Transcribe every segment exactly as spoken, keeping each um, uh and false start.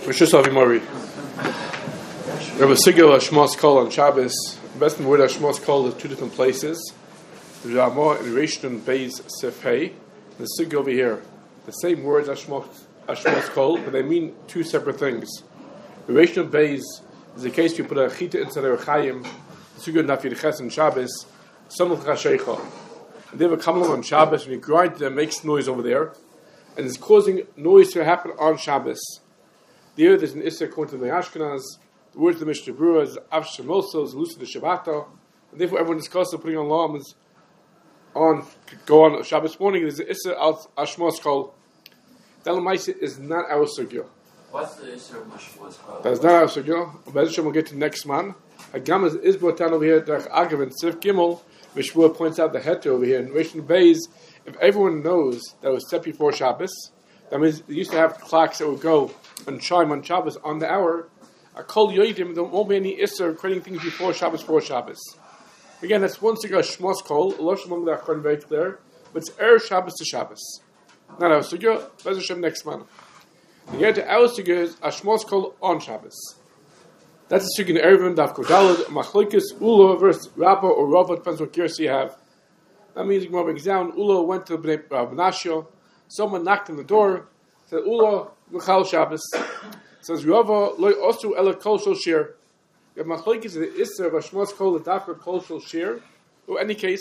Rishus Avimori. We have a Sigil Hashmos Kol on Shabbos. The best word Hashmos Kol is two different places. The Ramah in Rishon Beis Sefhei. The Sigil over here. The same words Hashmos Kol, but they mean two separate things. The Rishon Beis is the case you put a chita inside a Chayim. The Sigil Nafir Ches on Shabbos. Some of Chasheicha. And they have a kamelim on Shabbos. When you grind them, it makes noise over there, and it's causing noise to happen on Shabbos. There, there's an Issa according to the Ashkenaz. The words of the Mishnah Berurah is Av Shemoso, is Lucid the Shabbato, and therefore everyone discusses putting on alarms on go on Shabbos morning. There's an Issa al Ashmos Kol. That Lamaisa is not our sugya. What's the Issa of Ashmos Kol? That is not our sugya. Bezashem will get to next man. Hagam is brought down over here. Derech Agav and Sif Gimel. Mishmur points out the heter over here in Rishon Beis. If everyone knows that it was set before Shabbos, that means they used to have clocks that would go and chime on Shabbos on the hour. A kol yoidim, there won't be any isser creating things before Shabbos, for Shabbos. Again, that's one sugya shmos kol. Losh among the achron very clear, but it's er Shabbos to Shabbos. Not our sugya. Bez Hashem next month. The yet our sugya is ashmos kol on Shabbos. That's the sugya in Erevin Daf Kodalad Machlokes Ula versus Rabba or Rava, depends what gears you have. That means you can break down. Ula went to Bnei Benashio. Someone knocked on the door. Said Ula L'chal Shabbos. Says Rava Loi Osu Ela Kol Shel Shir. You have Machlokes the Isser of Ashmos Kol the Dafka Kol Shel Shir. In any case,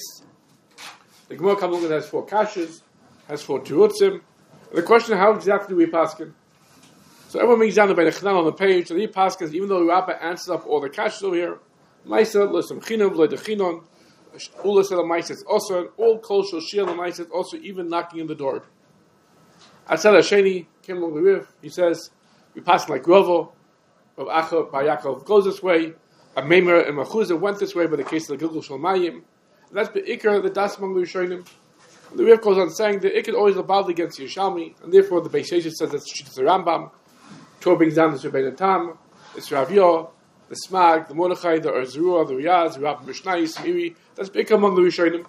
the Gemara comes along and has four kashas, has four terutzim. The question is how exactly do we paskin? So everyone makes down the Beinachnan on the page. So the paskins, even though Rabba answers up all the kashas over here, Maisa L'Sam Chinam L'Dechinon. Ula said the Maisa is also all Kol Shel Shir. The Maisa is also even knocking on the door. Atzad Hasheni came along the roof. He says, we pass like Rovo, of Acha Bar Yaakov goes this way, a Meimer and Machuzah went this way by the case of the Gilgul Shel Mayim. That's the Iker, the Das among the Rishonim. The Rif goes on saying the Iker always above against Yerushalmi, and therefore the Beis Yosef says that's the Rambam. Torah brings down the Rebbeinu Tam, it's Rav Yor, the Smag, the Mordechai, the Erzurua, the Riyaz, the Rav Mishnai, Smiri. That's the Iker among the Rishonim.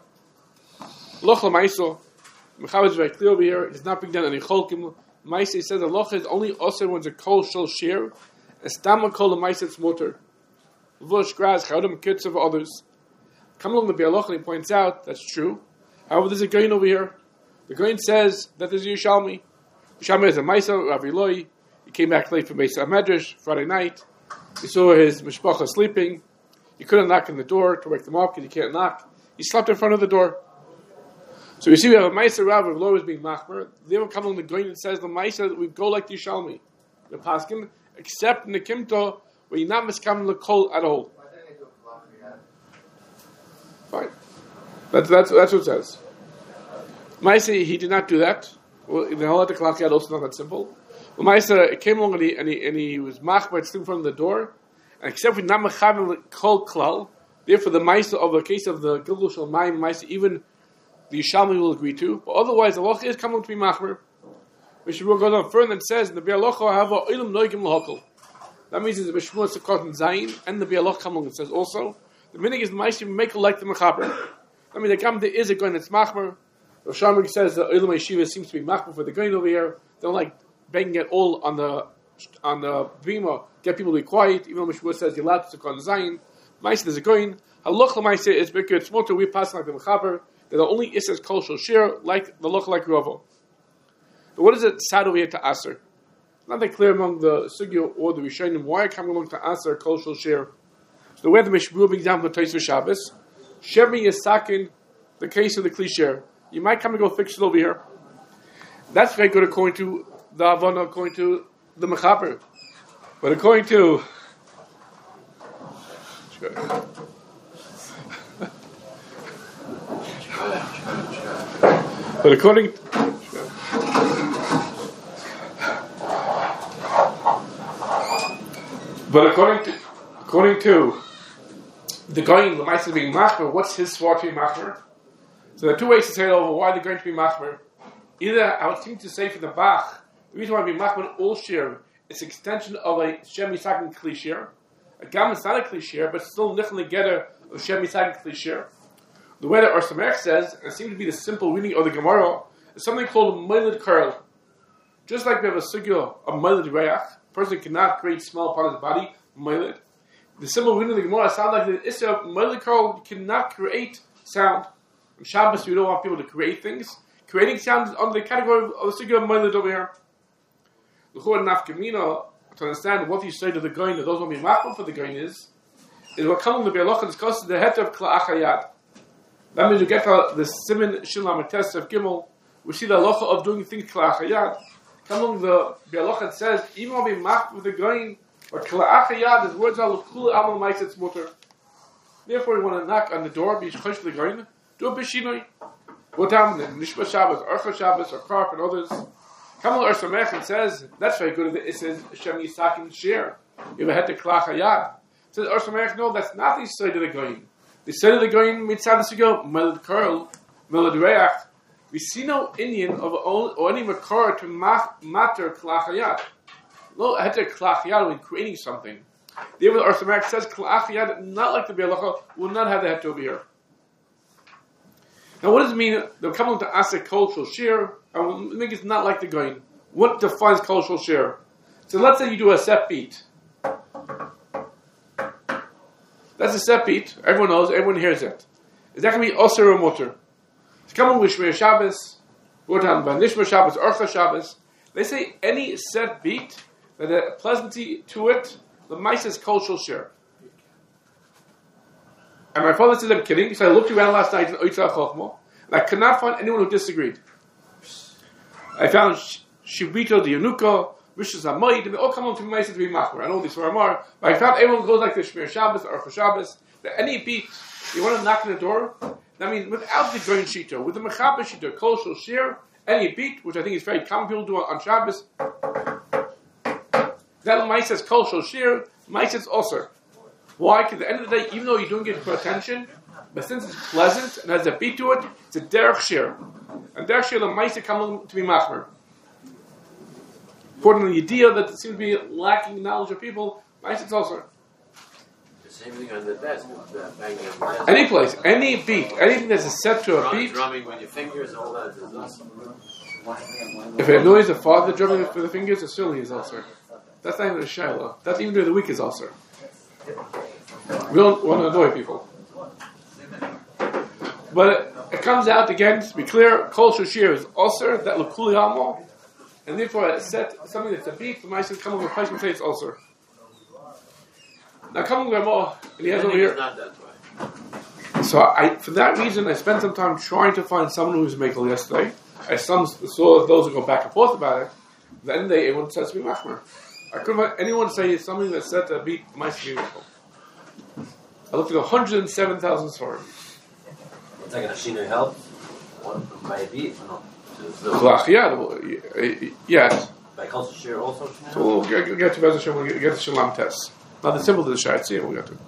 Loch LaMaiso. Mechaber is very clear over here. It does not bring down any cholkim. Maisa says the loch is only also when it's a kol shel shir. Estama kol maisa it's motor. Vush graz chaudam kits of others. Come along the Bialoch and he points out that's true. However, there's a gain over here. The gain says that there's a Yerushalmi. Yerushalmi is a Maisa Rav Eloi. He came back late from Beis Medrash Friday night. He saw his mishpacha sleeping. He couldn't knock on the door to wake them up because he can't knock. He slept in front of the door. So you see, we have a Maisa Rav of Lo is being machmer. Then we come along the Goyin and says the Maisa we go like the Yerushalmi, the Paskin, except in the Kimto where you're not miskam the Kol at all. Fine, that's that's that's what it says. Maisa he did not do that. Well, in the Halacha Klachiyad also not that simple. Well, Maisa came along and he and he, and he was machmer in front of the door, and except for not mechavim the Kol Klal. Therefore, the Maisa of the case of the Gilgul Shel Mayim Maisa even the Yerushalmi will agree to, but otherwise the Loch is coming to be machmer. Mishmur goes on further and says, the Bialoch have a ilim noigim lahokol. That means the Mishmur Sukkot and Zayin, and the Bialoch come along and says also, the meaning is the Maishim make a like the Mechaber. That means the Kam there is a going that's machmer. The Shamrik says the ilim yeshiva seems to be machmer for the going over here. They don't like banging it all on the on the bima, get people to be quiet, even though Mishmur says you're allowed to Sukkot and Zayin. Maishim is a going. Halach l'maiseh is because it's more to we pass like the Mechaber. That the only Issa Kol Shel Shir, like the loch like Ravo. But what is it sad over here to Aser? Not that clear among the Sugya or the Rishonim why I come along to Aser Kol Shel Shir. So the way the Mishmur brings down the Tosfos Shabbos, Shemi Yisakin, the case of the Klisher. You might come and go fix it over here. That's very good according to the Havana, according to the Mechaber. But according to But according But according to according to the Goyin, the Maisa being machmer, what's his swat to be machmer? So there are two ways to say it over why they're going to be machmer. Either I would seem to say for the Bach, the reason why be machmer all shir is extension of a Shem Yisakin Kli Shir. A Gam is not a Kli Shir, but still nichel getter of Shem Yisakin Kli Shir. The way that Or Sameach says, and it seems to be the simple reading of the Gemara, is something called a Moiled Curl. Just like we have a sugya of Moiled Reach, person cannot create smell upon his body, moiled. The symbol reading of the Gemara sound like the issue of moiled Karl cannot create sound. On Shabbos, we don't want people to create things. Creating sound is under the category of the figure of moiled over here. L'chor nafkamina, to understand what you say to the goyin, that those who will be machmir for the goyin is, is what comes in the Bialocha discusses the het of kla'achayad. That means you get the simin shilam test of gimel. We see the halacha of doing things kla'achayad. Come along the Bialocha says, even when we machmir with the goyin, but kla'achayad is words are l'kul amal ma'asetz mutter. Therefore, you want to knock on the door, be chosh the goyin, do a b'shinoi. What happened in Nishma Shabbos, Orcha Shabbos, or Karp, and others? Kamal Ur Samech and says, that's very good. It says, Shem Yisakin Shir. You have a het to Klachayad. It says, Ur Samech, no, that's not the side of the Goyim. The side of the Goyim, mitzad the Sugo, Melad Karl, Melad Reach. We see no Indian of all, or any Makar to matter Klachayad. No, het to Klachayad when creating something. The Ur Samech says, Klachayad, not like the Bialocha, will not have the het over here. Now, what does it mean? They'll come into Asik cultural share, and we think it's not like the Goyin. What defines cultural share? So let's say you do a set beat. That's a set beat. Everyone knows, everyone hears it. Is that going to be Osir or Mutter? It's coming with Shmir Shabbos, we're talking about Nishma Shabbos, Orcha Shabbos. They say any set beat that a pleasantry to it, the mice is cultural share. And my father says I'm kidding, so I looked around last night in Oitzah Chochmah, and I could not find anyone who disagreed. I found Shibito, the Yanuka, Rishas HaMoed, and they all come on to me to be Machmer. I know these were Amar, but I found everyone goes like the Shmir Shabbos or Orcha Shabbos, that any beat, you want to knock on the door, that means without the Goyin Shita, with the Mechaber Shita, Kol Shel Shir, any beat, which I think is very common, people do on Shabbos, that Mice says Kol Shel Shir, Mice says Osir. Why? Because at the end of the day, even though you don't get it for attention, but since it's pleasant and has a beat to it, it's a derech shir. And derech shir, the ma'aser come to be machmer. According to the idea that seems to be lacking knowledge of people, ma'aser it's also. The same thing on the desk. The banging on the desk. Any place, any beat, anything that's set to a Drum, beat. Drumming with your fingers, all that is awesome. If it annoys the father drumming for the fingers, it certainly is also. That's not even a shiloh. That's even during the week is also. We don't want to annoy people. But it, it comes out again, to be clear, Kol Shashir is Osir, that L'Kuli Amo, and therefore it's set something that's a beat, the mice come over the place and say it's Osir. Now come over more, and he has over here. Not that way. So I, for that reason, I spent some time trying to find someone who was Mekel yesterday. I some saw those who go back and forth about it. Then they everyone says to be Machmer. I couldn't find anyone say something that said to beat mice to be Mekel. I looked at one hundred seven thousand stories. It's like a machinery help? What, by a beat or not? Yeah, yes. By culture share also? So we'll get, we'll get to Bez Hashem, we'll get, get to Shalom test. Now the symbol of the Shai Tziyah, we'll get to.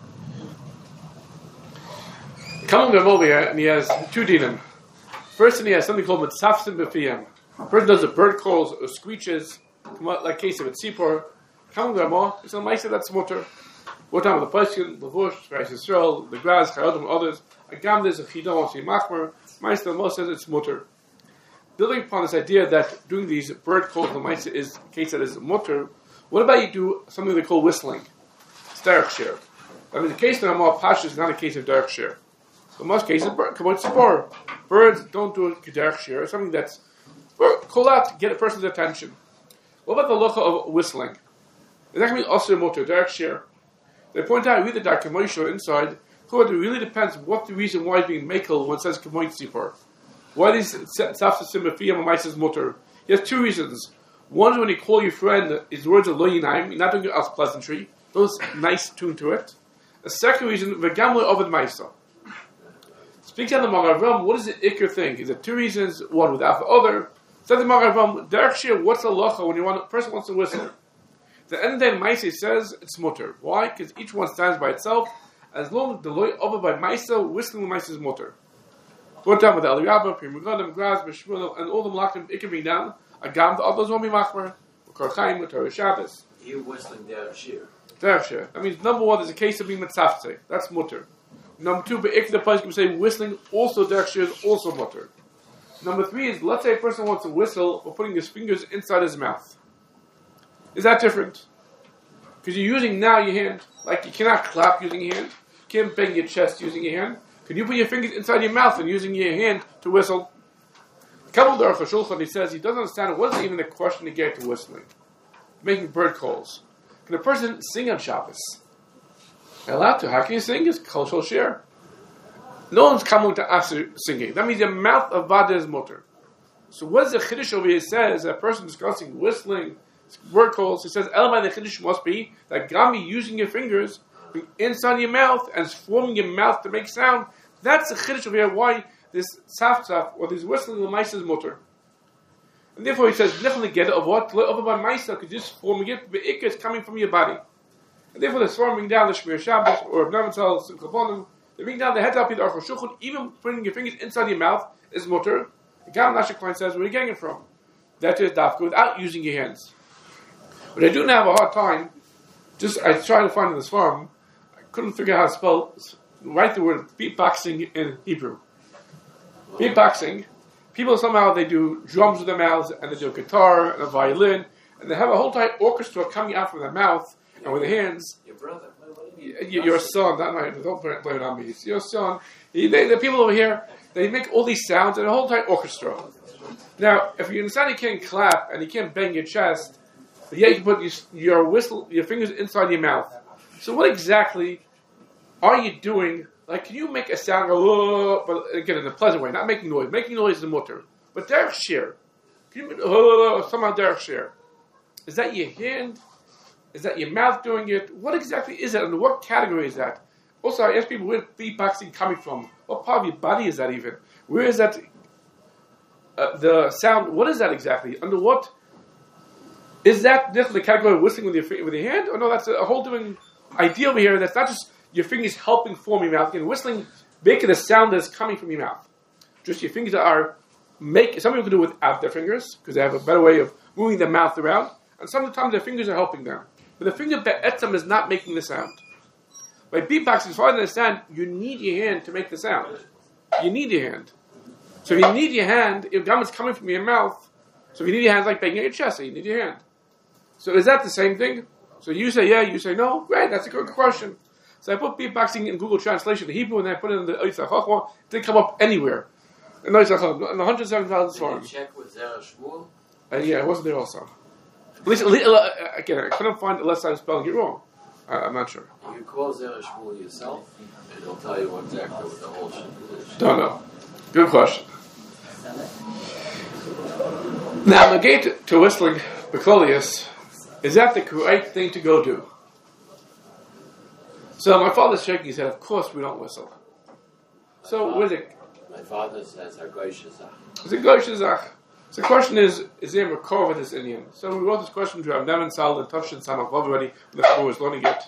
Coming to over here, and he has two dinim. First thing, he has something called Mitzafsim B'fiyam. First does the bird calls or screeches, like case of a tzipor. Coming to Ramah, it's a Maisa that's mutter. What time of the Paskin, Lavush, Reis Yisrael, the Graz, Chayodim, others. Agam, there's a Chidon, wants to be Machmer. Maisa Mo says it's mutter. Building upon this idea that doing these bird calls, the Maisa is a case that is mutter, what about you do something they call whistling? It's derech shir. I mean, the case of Ramah Pasha is not a case of derech shir. In most cases, Kabot Sipor. Birds don't do it derech shir, something that's call out to get a person's attention. What about the locha of whistling? Is that going to be also mutter, derech shir? They point out, read the Dark Moshe inside, it really depends what the reason why it's being makel when it says Kamoit Sipor. Why these Safsasim B'fiyam and Maisa's mutter? He has two reasons. One is when you call your friend, his words are lo yinaim, you're not doing it as pleasantry, those nice tune to it. The second reason, V'gamle Ovid Maisa. Speaking of the Magavam, what is the Iker thing? Is it two reasons, one without the other? Says the Magavam, Derech Shir, what's the locha when you want, a person wants to whistle? At the end of the day, Maisa says it's mutter. Why? Because each one stands by itself. As long as the loy over by Maisa, whistling the Maisa is mutter. One time with the Aliyabba, Primogodim, Graz, Beshmuel, and all the Malakim, it can be down. Agam, the others won't be Machmer. Korchaim, Torah Shabbos. You whistling Derech Shir. Derech Shir. That means number one, there's a case of being Mitzafte. That's mutter. Number two, but if the place can say whistling, also Derech Shir is also mutter. Number three is, let's say a person wants to whistle for putting his fingers inside his mouth. Is that different? Because you're using now your hand. Like you cannot clap using your hand. You can't bang your chest using your hand. Can you put your fingers inside your mouth and using your hand to whistle? Kabul Aruch HaShulchan, he says he doesn't understand what is even the question to get to whistling. Making bird calls. Can a person sing on Shabbos? They're allowed to. How can you sing? It's Kol Shel Shir. No one's coming to us singing. That means your mouth of Vada is mutter. So what is the Chiddush over here says? A person discussing whistling, word calls, he says, Elamai, the Chiddush must be that Gami using your fingers inside your mouth and forming your mouth to make sound. That's the Chiddush over here, why this tzaf tzaf, or this whistling l'maisa is mutter. And therefore he says, definitely get it of what? Over by maisa, because this forming it, the ikka is coming from your body. And therefore the forming down the Shmir Shabbos, or Abnamatal, Simcha Bonim, they bring down the head up in Aruch HaShulchan, even putting your fingers inside your mouth is mutter. The Gam Nashik Klein says, where are you getting it from? That is dafka, without using your hands. But I do now have a hard time, just, I tried to find in this farm, I couldn't figure out how to spell, write the word beatboxing in Hebrew. Beatboxing, people somehow, they do drums with their mouths, and they do a guitar, and a violin, and they have a whole entire orchestra coming out from their mouth, and with their hands. Your brother. Your son, not my, don't blame it on me, it's your son. He, they, the people over here, they make all these sounds and a whole entire orchestra. Now, if you understand you can't clap and you can't bang your chest, but yet you can put your, your whistle, your fingers inside your mouth. So what exactly are you doing? Like, can you make a sound, go, oh, but again, in a pleasant way, not making noise. Making noise is a mutter. But derech shir, can you make, oh, somehow derech shir? Is that your hand? Is that your mouth doing it? What exactly is it? And what category is that? Also, I ask people, where is beatboxing coming from? What part of your body is that even? Where is that, uh, the sound, what is that exactly? Under what? Is that the category of whistling with your with your hand? Or no, that's a, a whole different idea over here. That's not just your fingers helping form your mouth. Again, whistling, making a sound that's coming from your mouth. Just your fingers are make. Some people can do it without their fingers, because they have a better way of moving their mouth around. And sometimes their fingers are helping them. But the finger be'etzem is not making the sound. By beatboxing, as far as I understand, you need your hand to make the sound. You need your hand. So if you need your hand, if gum is coming from your mouth, so if you need your hand, it's like banging your chest, so you need your hand. So is that the same thing? So you say yeah, you say no? Great, that's a good question. So I put beatboxing in Google Translation, the Hebrew, and then I put it in the Oitzah Chachma. It didn't come up anywhere. In Oitzah Chachma, in one hundred seven thousand forms. Did you check with Zerah Shmuel? Uh, yeah, it wasn't there also. At least, uh, again, I couldn't find it unless I was spelling it wrong. Uh, I'm not sure. You call Zerah Shmuel yourself, and he'll tell you exactly what the whole shit is. Don't know. Good question. Now, the gate to whistling Becolius, is that the correct thing to go do? So my father's shaking his head, of course we don't whistle. So, what is it? My father says, Hagoy Shazach. It's a Goy Shazach. So the question is, is there a makor with this Indian? So we wrote this question to Rav Neman Sal and Tafshin Samach already when the Chor was learning it.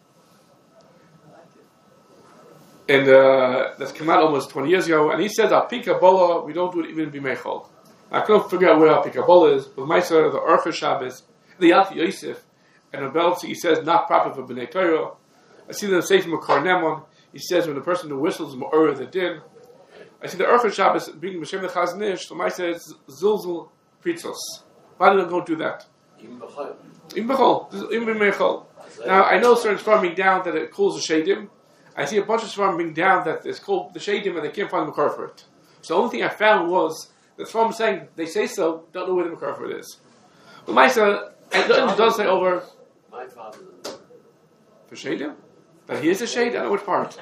And uh, that's come out almost twenty years ago. And he says, Al Pi Kabbalah, we don't do it even in Bimechol. I couldn't figure out where Al Pi Kabbalah is, but my son, the Orcha Shabbos, the Alti Yosef, and the Belzi, he says, not proper for B'nai Torah. I see them say from a Karnemon, he says, when the person who whistles, Ma'or the Din. I see the Orcha Shabbos being B'Shem the Chaznish, so my says, Zilzul Pritzos. Why do they go do that? Even B'chol. Even B'chol. Even B'mechol. Now, I know certain Sfarim being down that it calls the Shadim. I see a bunch of Sfarim being down that it's called the Shadim and they can't find the makar for it. So the only thing I found was that Sfarim saying, they say so, don't know where the makar for it is. But my son, it does say over. My father doesn't know. For Shadim? That he is a Shade? I don't know which part.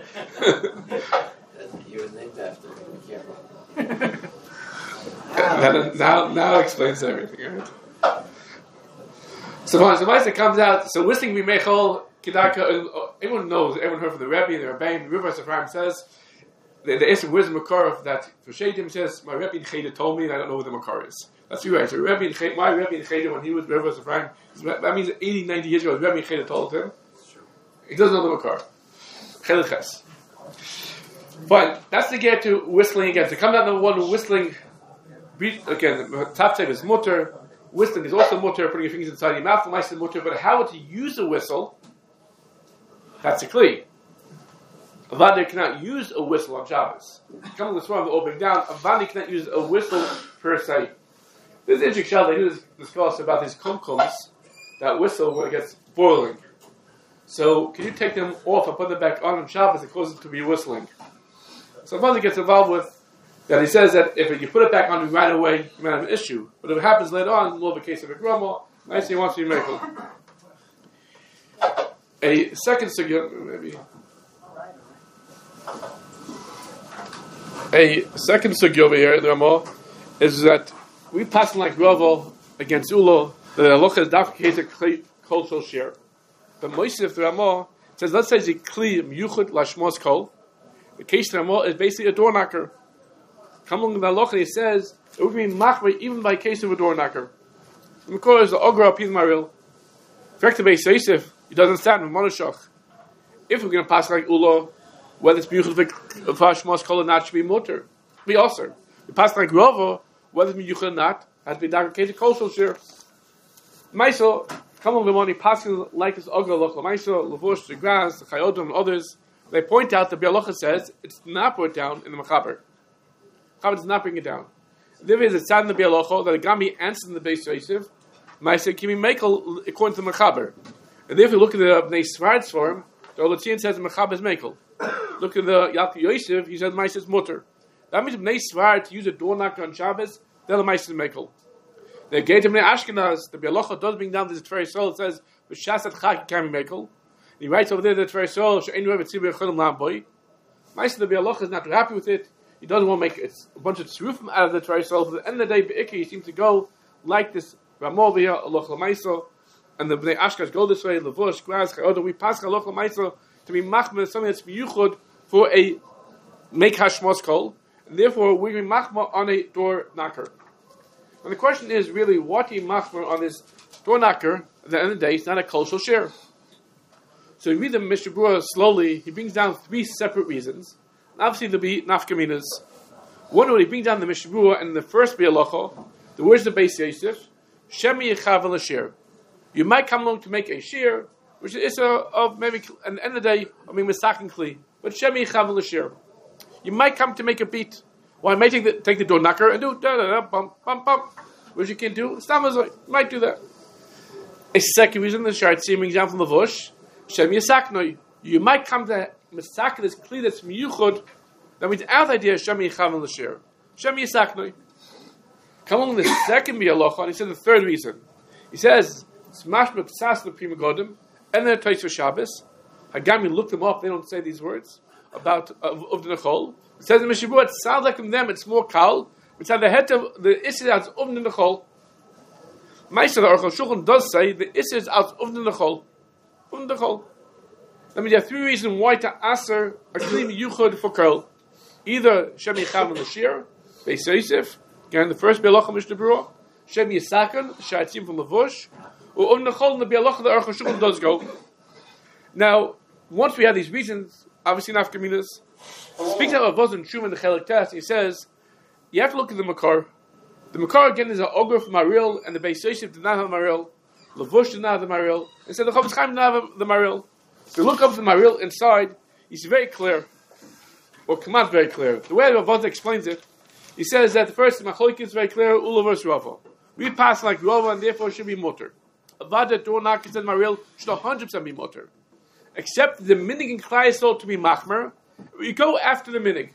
He was named after him. Be careful. now, now, now explains everything, right? So once the Maisa comes out, so whistling B'mechol, Kedaka, everyone knows, everyone heard from the Rebbe and the Rebbein, the Rebbe Safram says, they, they asked him, where's the Makar that for Shadim says, my Rebbe in Cheda told me and I don't know what the Makar is. That's right. So Rebbe in Cheda, my Rebbe in Cheda, when he was Rebbe Safram, that means eighty, ninety years ago, Rebbe in Cheda told him, he doesn't know the Makar. Cheda Ches. But that's to get to whistling again. To come down to the one whistling, again, the top tip is mutter, whistling is also mutter, putting your fingers inside your mouth, the mice is mutter, but how to use a whistle, that's a kli. A vadi cannot use a whistle on Shabbos. Coming to the swam, the opening down, a vadi cannot use a whistle per se. There's an interesting shell, they do discuss about these kumkums that whistle when it gets boiling. So can you take them off and put them back on on Shabbos? It causes it to be whistling. So the father gets involved with that. He says that if you put it back on right away, you might have an issue. But if it happens later on, more of a case of a grumble, nice he wants to be miracle. A second sugya, maybe. A second sugya over here, the Ramah, is that we pass like Ravo against Ulo, the halacha is dafka case of kol shel shir. But Moshe, the Ramah, says, let's say it's a kli miyuchad lashmos kol. The case of the Ramah is basically a door knocker. Come along the halacha, he says, it would be machmir even by case of a door knocker. And of course, the ogra apid maril. Fact to base Yosef, he doesn't stand with monoshach. If we're going to pass like Ulo, whether it's miyuchad lashmos kol or not, should be mutter. Be also. We pass like Ravo, whether it's miyuchad or not, has to be dafka case of kol shel shir. Maisel, come on, the money passing like this Ogra Loch Lamaisel, Lavush, the Grass, the Chayodim, and others. They point out that Bialocha says it's not put down in the Mechaber. Mechaber does not bring it down. There is a sad in the Bialocha that a Gami answers in the Beis Yosef. Maisel can be Mekel according to the Mechaber. And therefore, look at the Bnei Sfard's form. The Olatzian says the Mechaber is Mekel. Look at the Yalkut Yosef. He says Maisel is Mutter. That means Bnei Sfard to use a door knocker on Shabbos. They're the Maisel Mekel. The gate of Ashkenaz, the Bialocha does bring down this Tferi Soul. It says, "V'shasat chak can be mekel." He writes over there the Tferi Soul, "She'ein ruv etzibur cholim lamboy." Ma'aseh the Bialocha is not too happy with it. He doesn't want to make a bunch of tzrufim out of the Tferi Soul. But at the end of the day, Be'ikri, he seems to go like this Ramah over here, Aloch L'Maiso, and the Bnei Ashkenaz go this way. Levush, Graz, Chayodah. We pass Aloch L'Maiso to be machmer something that's miyuchod for a make hashmos kol, and therefore we be machmer on a door knocker. And the question is really, what do you machmer on this door knocker? At the end of the day, it's not a kol shel shir. So you read the Mishnah Berurah slowly. He brings down three separate reasons. And obviously, there'll be nafkaminas. One, when he brings down the Mishnah Berurah and the first bialocha, the words of Beis Yosef, Shemi yichav l'shir. You might come along to make a shir, which is a of maybe at the end of the day, I mean misakin kli, but Shemi yichav l'shir. You might come to make a beat. Well, I might take the, take the door knocker and do da da da bump bump bump, which you can do. Stamazoi might do that. A second reason the Sharetzim brings down from the Vush, Shem Yisaknoi. You might come to Misakin this kli that's miyuchod. That means our idea is Shem Yichav l'shir. Shem Yisaknoi. Come along the second bialocha, and he said the third reason. He says Smash B'Ksas the Prima Godim, and then Tais for Shabbos. Hagami looked them up. They don't say these words about of the Nechol. It says in Mishnah Berurah, it sounds like in them it's more kal. It's on the head of the Isser out of the Nechol. Ma'aser the Aruch HaShulchan does say the Isser is out of the Nechol. Of the Nechol. I mean, there are three reasons why to aser a kli miyuchad for kol. Either Shem Yichav l'shir, Beis Yosef, again the first bialocha Mishnah Berurah, Shem Yisakan, Sharetzim from Lavush, or of the Nechol in the bialocha the Aruch HaShulchan does go. Now, once we have these reasons, obviously nafkaminas. Speaks out of wasn't true in the Chelik test. He says you have to look at the Makar. The Makar again is an ogre from Maril, and the Beis Yosef did not have Maril. Lavush did not have the Maril, and so the Chofetz Chaim did not have the Maril. If you look up the Maril inside, it's very clear, or come out very clear. The way Ravot explains it, he says that the first Machlokes is very clear. Ula versus Rava. We pass like Rava, and therefore should be mutter. Avada door knockers and Maril should one hundred percent be mutter, except the minig and Klai Yisrael to be machmer. We go after the minig.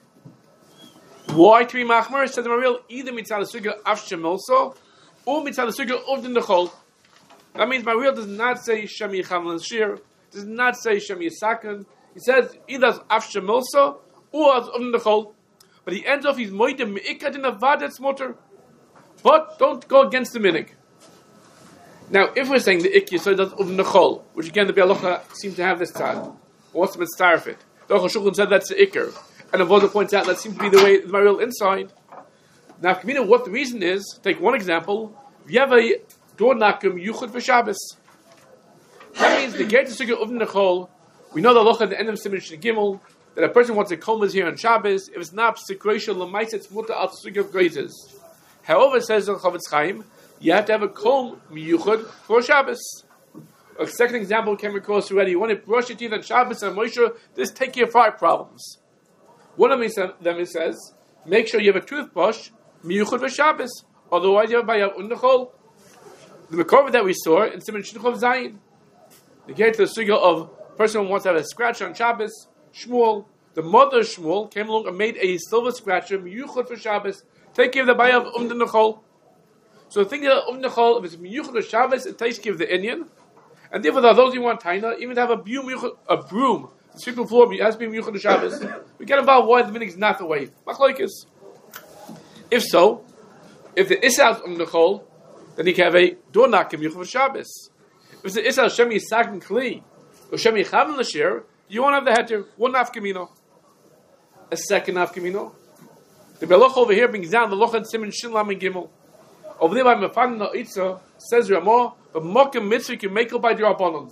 Why to be machmer? Said the Maril, either mitzvah suga afshem also, or mitzvah suga of the nechol. That means Maril does not say Shem Yichav l'shir, does not say Shem Yisakan. He says either as afshem also, or as of the nechol. But he ends off his moide meikad in avadet motor. But don't go against the minig. Now, if we're saying the ikya, so that's of the nechol, which again the bialocha seems to have this time. What's the mitzvah of it? The Aruch HaShulchan said that's the ikr. And Avodah points out that seems to be the way the Maril inside. Now, Kamina, what the reason is, take one example. If you have a door knocker yuchud for Shabbos, that means the gate suga of the nechol. We know the halacha at the end of Siman Shin Gimel that a person wants a komas here on Shabbos. If it's not psikroisha l'maisa, it's muta al suga of grazes. However, it says in Chofetz Chaim, you have to have a kom miyuchud for Shabbos. A second example came across already. You want to brush your teeth on Shabbos and Moshe, this take care of five problems. One of them it says, make sure you have a toothbrush, miyuchud for Shabbos. Otherwise, you have bayat undechol. The makor that we saw in Siman Shin Chav Zayin, they get to the suga of person who wants to have a scratch on Shabbos, Shmuel, the mother of Shmuel, came along and made a silver scratcher, miyuchad for Shabbos, take care of the bayah of um the nechol. So think of um nechol, if it's miyuchad for Shabbos, it takes care of the Indian. And therefore, those who want taina, even to have a broom, a broom, the sweeping floor, it has to be miyuchad for Shabbos. We get involved why the minig is not the way. Machlokes. If so, if the Issa's um nechol, then he can have a door knock miyuchad for Shabbos. If it's the Issa Shemi Sakin Kli, or Shemi Chavin Lashir, you won't have the heter, one nafkamino. A second nafkamino. The Beloch over here brings down the Loch Simon Shinlam and Gimel. Over there by Mefan no Itza, says Ramah, but Mokim Mitzvah you can make it by Drabonons.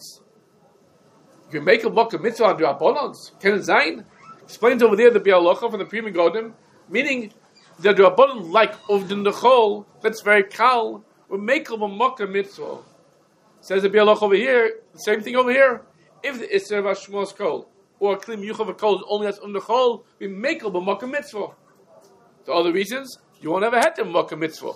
You can make a Mokim Mitzvah on Drabonons. Can it Zayin? Explains over there the Bealocha from the Prima Godim, meaning the Drabonon like Uvdin Nechol, that's very kal, will make a Mokim Mitzvah. Says the Bealocha over here, the same thing over here. If the Isser of Shmuel's Kol, or Klim Yuchav Kol is only as on the Chol, we make a Mokim Mitzvah. For other reasons, you won't ever have to Mokim Mitzvah.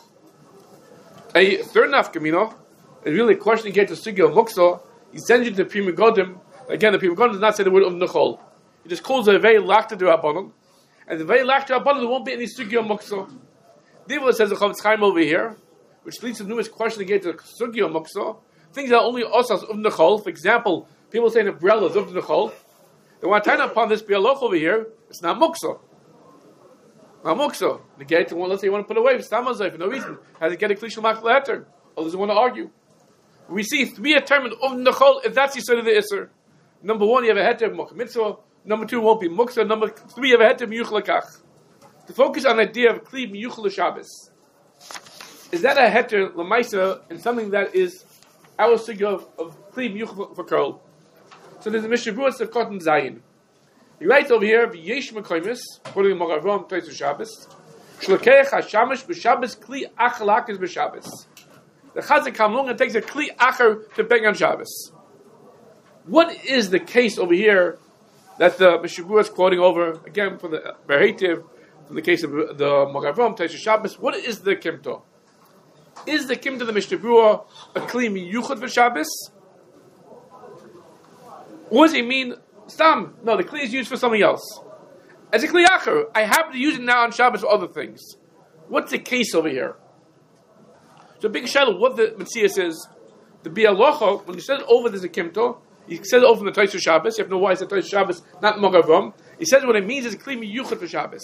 A third nafkamino, is really a question against the Sugya of Muksa. He sends you to the Prima Godim. Again, the Prima Godim does not say the word of Nechol. He just calls it a very lakta Rabbanon. And the very lakta Rabbanon, there won't be any Sugya of Muksa. Therefore, says the Chavetz Chaim over here, which leads to the newest question against the Sugya of Muksa. Things that are only osas of Nechol. For example, people say an umbrella is of Nechol. They want to tie upon this Bialoch over here. It's not Muksa. Not Muksa. The gate, let's say you want to put away, it's Tamazai for no reason. Has to get a Klishal Mach Leheter. Others want to argue. We see three determined of Nechol, if that's the side of the Isser. Number one, you have a heter of Mitzvah. Number two, won't be Muksa. Number three, you have a heter of Miyuch Lekach. To focus on the idea of Kli Miyuch L'Shabbos. Is that a heter, L'maisa, in something that is our sugya of, of Kli Miyuch for Kol? So there's a Mishnah Berurah of Cotton Zayin. He writes over here, V'yesh Mekoimis, according to Mogavam, Tais Shabbos, Shlokech HaShamash B'Shabbos Kli Achalak is B'Shabbos. The Chazak comes along and takes a Kli Acher to bang on Shabbos. What is the case over here that the Mishnah Berurah is quoting over, again from the Berhetiv, from the case of the Mogavam, Tais Shabbos? What is the Kimto? Is the Kimto the Mishnah Berurah a Kli Miyuchad for Shabbos? What does he mean? Stam. No, the kli is used for something else. As a kli acher, I happen to use it now on Shabbos for other things. What's the case over here? So big shadow, what the Metzias is, the Bialocha, when you said it over there's a kimto, he said it over from the Tais Shabbos, you have to know why it's the Tais Shabbos, not Mogavam. He says what it means is a kli miyuchad for Shabbos.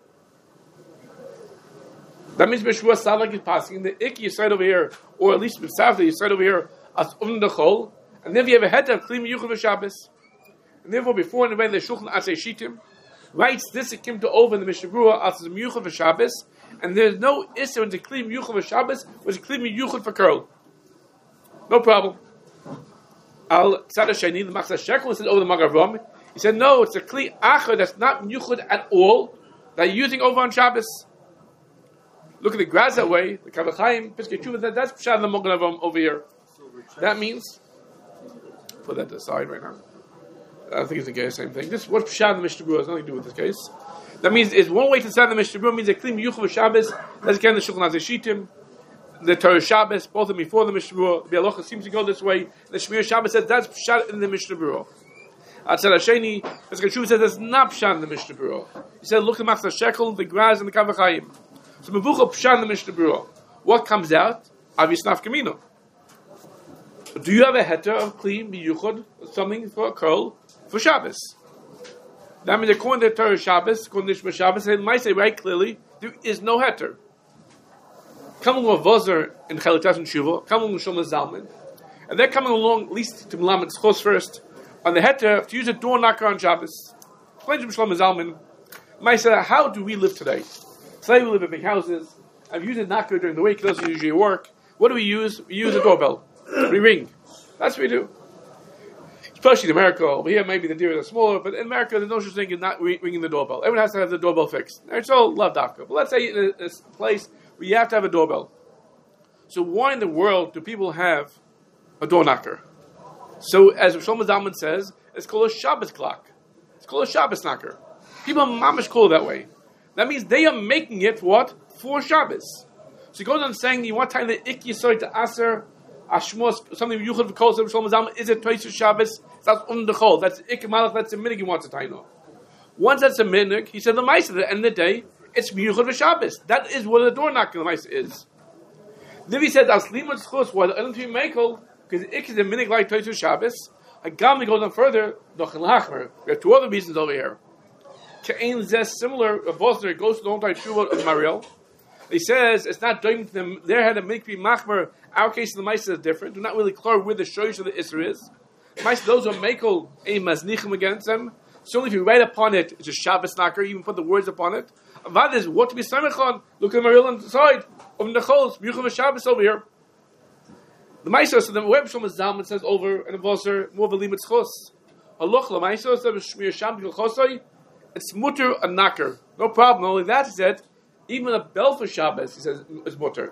That means Beshua Savak is passing the ik you said over here, or at least B'Savta you said over here, as um nechol, and then you have a head of kli miyuchad for Shabbos. And therefore, before in the way the Shulchan Atzei Shittim writes this it came to over in the Mishnah Berurah as a miyuchad for Shabbos, and there's no issue in the kli miyuchad for Shabbos, was a kli miyuchad for Kol. No problem. Al Tzad Hasheni, the Machzah Shekel said over the Magavam, he said no, it's a kli acher that's not miyuchad at all that you're using over on Shabbos. Look at the Graz that way, the Kavach Chaim, Piskei Teshuvah, that that's pshat the Magavam over here. That means put that aside right now. I don't think it's the same thing. This what pshat the Mishnah Berurah has nothing to do with this case. That means it's one way to say the Mishnah Berurah means a kli miyuchad for Shabbos. That's again the Shulchan Atzei Shittim, the Torah Shabbos, both of them before the Mishnah Berurah. The Bialocha seems to go this way. The Shmir Shabbos says that's pshat in the Mishnah Berurah. Atzad Hasheni, Piskei Teshuvah says that's not pshat in the Mishnah Berurah. He said look at the Machzah Shekel, the Graz, and the Kavach Chaim. So mevucha pshat in the Mishnah Berurah. What comes out? Avis nafkamino. Do you have a heter of kli miyuchad, something for a curl for Shabbos? That means according to the Torah Shabbos, according to Shema Shabbos, it might say right clearly there is no heter. Come along with Vozer in Chalitas and Shuvah, come along with Shlomo Zalman, and they're coming along at least to Melamed Schos first on the heter to use a door knocker on Shabbos. Explain to Shlomo Zalman, might say, how do we live today? Today we live in big houses. I've used a knocker during the week. It doesn't usually work. What do we use? We use a doorbell. We ring. That's what we do. Especially in America. Over here, maybe the deer are smaller, but in America, there's no such thing as not ringing the doorbell. Everyone has to have the doorbell fixed. It's all love doctor. But let's say in a, a place where you have to have a doorbell. So why in the world do people have a door knocker? So as Shlomo Zalman says, it's called a Shabbos clock. It's called a Shabbos knocker. People mamish call it that way. That means they are making it what? For Shabbos. So he goes on saying, you want to tie the ik yisoy to aser, Ashmos, something Yuchad V'Kol, so Shalom Zalman, is it Toisus Shabbos? That's um the Chol. That's Ikkemalach, that's a minig he wants to tie off. Once that's a minig, he said the Maisa, at the end of the day, it's Yuchad V'Shabbos. That is what the door knocking the Maisa is. Then he says, As Limud Schus, why the Elam to be Mekel, because Ik is a minig like Toisus Shabbos. Agam, we go down further, Doch Lachmer. We have two other reasons over here. Ke'ein Zeh, similar, of Bosner, goes to the whole Shuvah of Mariel. He says it's not doing to them. There had a mikri machmer. Our case of the Maisa is different. Do not really clear where the shoyish of the Isra is. Maisa, those who mekel a maznichim against them. Certainly, if you write upon it, it's a Shabbos knocker. You even put the words upon it. Avad is what to be samechon. Look at the Mariel on the side of Nechos. Yuchav Shabbos over here. The Maisa, so the Web Shom Zalman says over and the Voser more v'lim etzchos. Haloch la Maisa says shmir sham b'chosoi. It's mutter a knocker. No problem. Not only that, he said. Even a bell for Shabbos, he says, is mutter.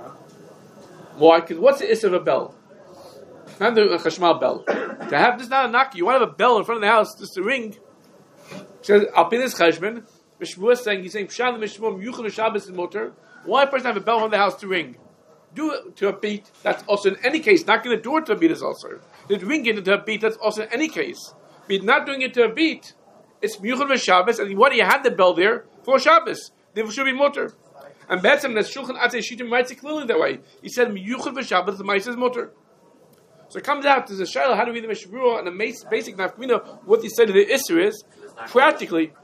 Why? Because what's the issue of a bell? Not a chashmal bell. To have this, not a knock. You want to have a bell in front of the house just to ring. He says, "I'll pay this cheshbon." Mishmur is saying, he's saying, "Pshat mishmur yuchel Shabbos is mutter." Why a person have a bell in the house to ring? Do it to a beat. That's also in any case. Not going to do it to a beat is also. Did ring it to a beat? That's also in any case. But not doing it to a beat. It's yuchel Shabbos, and what do you have the bell there for Shabbos? They should be mutter. And Betzim, that Shulchan Atzei Shittim writes it clearly that way. He said, Miyuchad v'Shabbat, the Maisa is mutter. So it comes out, there's a shayla, how do we read the Meshubura, and the basic nafkamina, what he said to the Isser is, practically,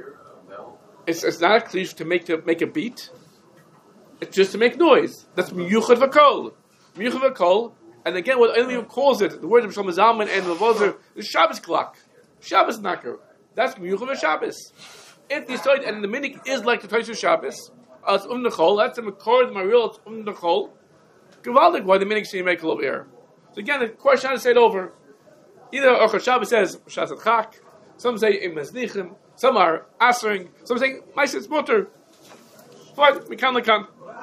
it's, it's not a cliche to make to make a beat. It's just to make noise. That's Miyuchad v'Kol. Miyuchad v'Kol, and again, what anyone calls it, the words of Shlomo Zalman and the Vozer, is Shabbos clock. Shabbos knocker. That's Miyuchad v'Shabbos. If the side and the minik is like the Toisus Shabbos, it's um the Chol. That's the Makor, the Mariel. It's um the Chol. Gewaldig, why the minik should make over here? So again, the question to say it over. Either Orchot Shabbos says Shas Chak. Some say Im Maznichim. Some are answering. Some say Maisa it's mutter. Fine, we can, we can.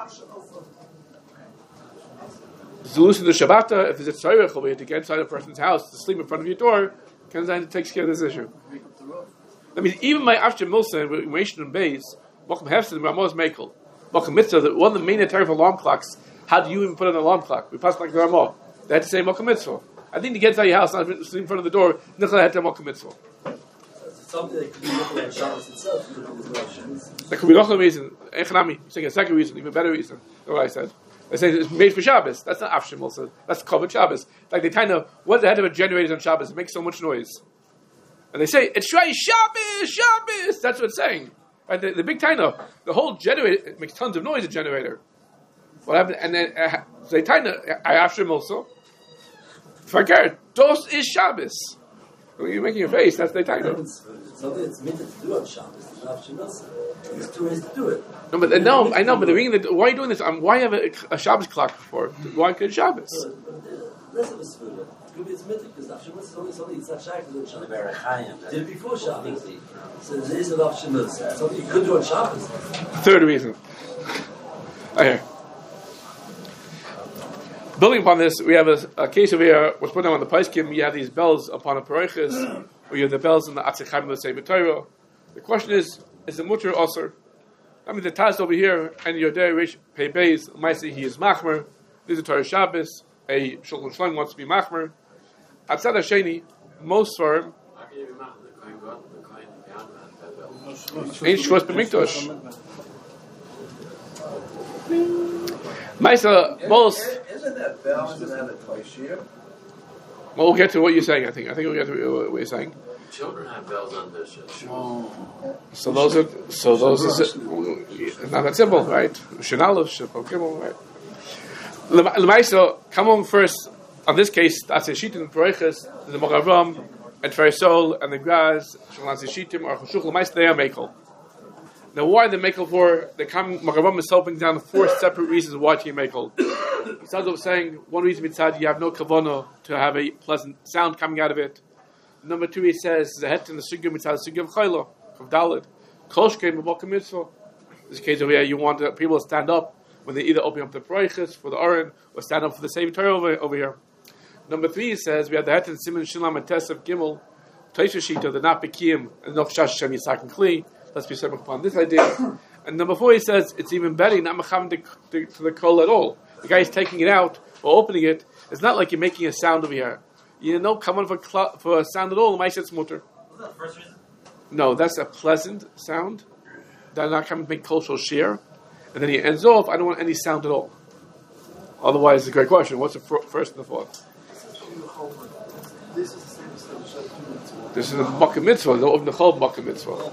Zulus in the Shabbata. If there's a tzarech over here to get inside a person's house to sleep in front of your door, Kanzayin takes care of this issue. That means even my Afshem Milsa, when we in Beis, Mokum Hefson, Ramos Mekel, Mokum Mitzvah, that one of the main entire alarm clocks, how do you even put an alarm clock? We pass like the Ramah. They had to say Mokum Mitzvah. I think to get inside your house, not in front of the door, Nichla had to have Mokum Mitzvah. Something that could be looking at Shabbos itself, you know, with Russians. That could be local reason. Echanami, you're saying a second reason, even better reason. That's what I said. They say it's made for Shabbos. That's not Afshem Milsa. That's covered Shabbos. Like they kind of, what's the head of a generator on Shabbos? It makes so much noise. And they say, it's right, Shabbos, Shabbos. That's what it's saying. Right? The, the big taina, the whole generator, it makes tons of noise, a generator. What happened? And then, uh, they taina, I Afshem also. Forget, dos is Shabbos. When you're making your face, that's the taina. Something that's meant to do on Shabbos. There's two ways to do it. No, but uh, no, I know, but the reason that, why are you doing this? Um, why have a, a Shabbos clock for? Why could Shabbos? So, less of a spoon. Could be it's mythic because Afshemus is only something it's not shacked with Shabbos. Did it before Shabbos. So there is an Afshemus. Something you could do on Shabbos. Third reason. Okay. Building upon this, we have a, a case over here, what's put down on the Paiskim, you have these bells upon a Parechis, or you have the bells in the Atzechim, let's say, B'Torah. The question is, is the Mutter Osir? I mean, the Taz over here, and your day, Rish, Pei Beis, Maisi, he is Machmer, this is Torah Shabbos, a Shulchan Shlem wants to be Machmer. Atzad Hasheni, most firm, ain't Shvos B'Mikdosh. Maisa, most. Isn't that bell, isn't that a Toishir? Well, we'll get to what you're saying, I think. I think we'll get to what you're saying. Children have bells on their shoes. Oh. So those are, so those are, not that simple, right? Shenalov, Shepol Gimel, right? Lemaisa, come on first, on this case, that's a Shitim and Pareches, the Mochavam, and Ferisol, and the Graz, Shalans Shitim, or Chushuch, Lemaisa, they are Mekel. Now, why the Mekel for? The Mochavam is helping down four separate reasons why to Mekel. He starts off saying, one reason mitzad, you have no kavana to have a pleasant sound coming out of it. Number two, he says, the het in the sugya mitzad, sugya of chayla, of dalit. Kolshke m'bokim mitzvah. This case over here, you want people to stand up when they either open up the proiches for the oren, or stand up for the same Torah over, over here. Number three, he says, we have the het in siman shilam and tesef gimel, taisha shita, the not bekim, and no chash shem yisak and kli. Let's be simple upon this idea. And number four, he says, it's even better, not mechavim to the kol at all. The guy is taking it out, or opening it, It's not like you're making a sound over here. You know, come on for cl- for a sound at all. The mice it's mutter. Was that the first reason? No, that's a pleasant sound. They're not coming to make cultural share. And then he ends off, I don't want any sound at all. Otherwise, it's a great question. What's the fir- first and the fourth? This is the same as the Shal This is the Makkah Mitzvah, the the Chol Makkah Mitzvah.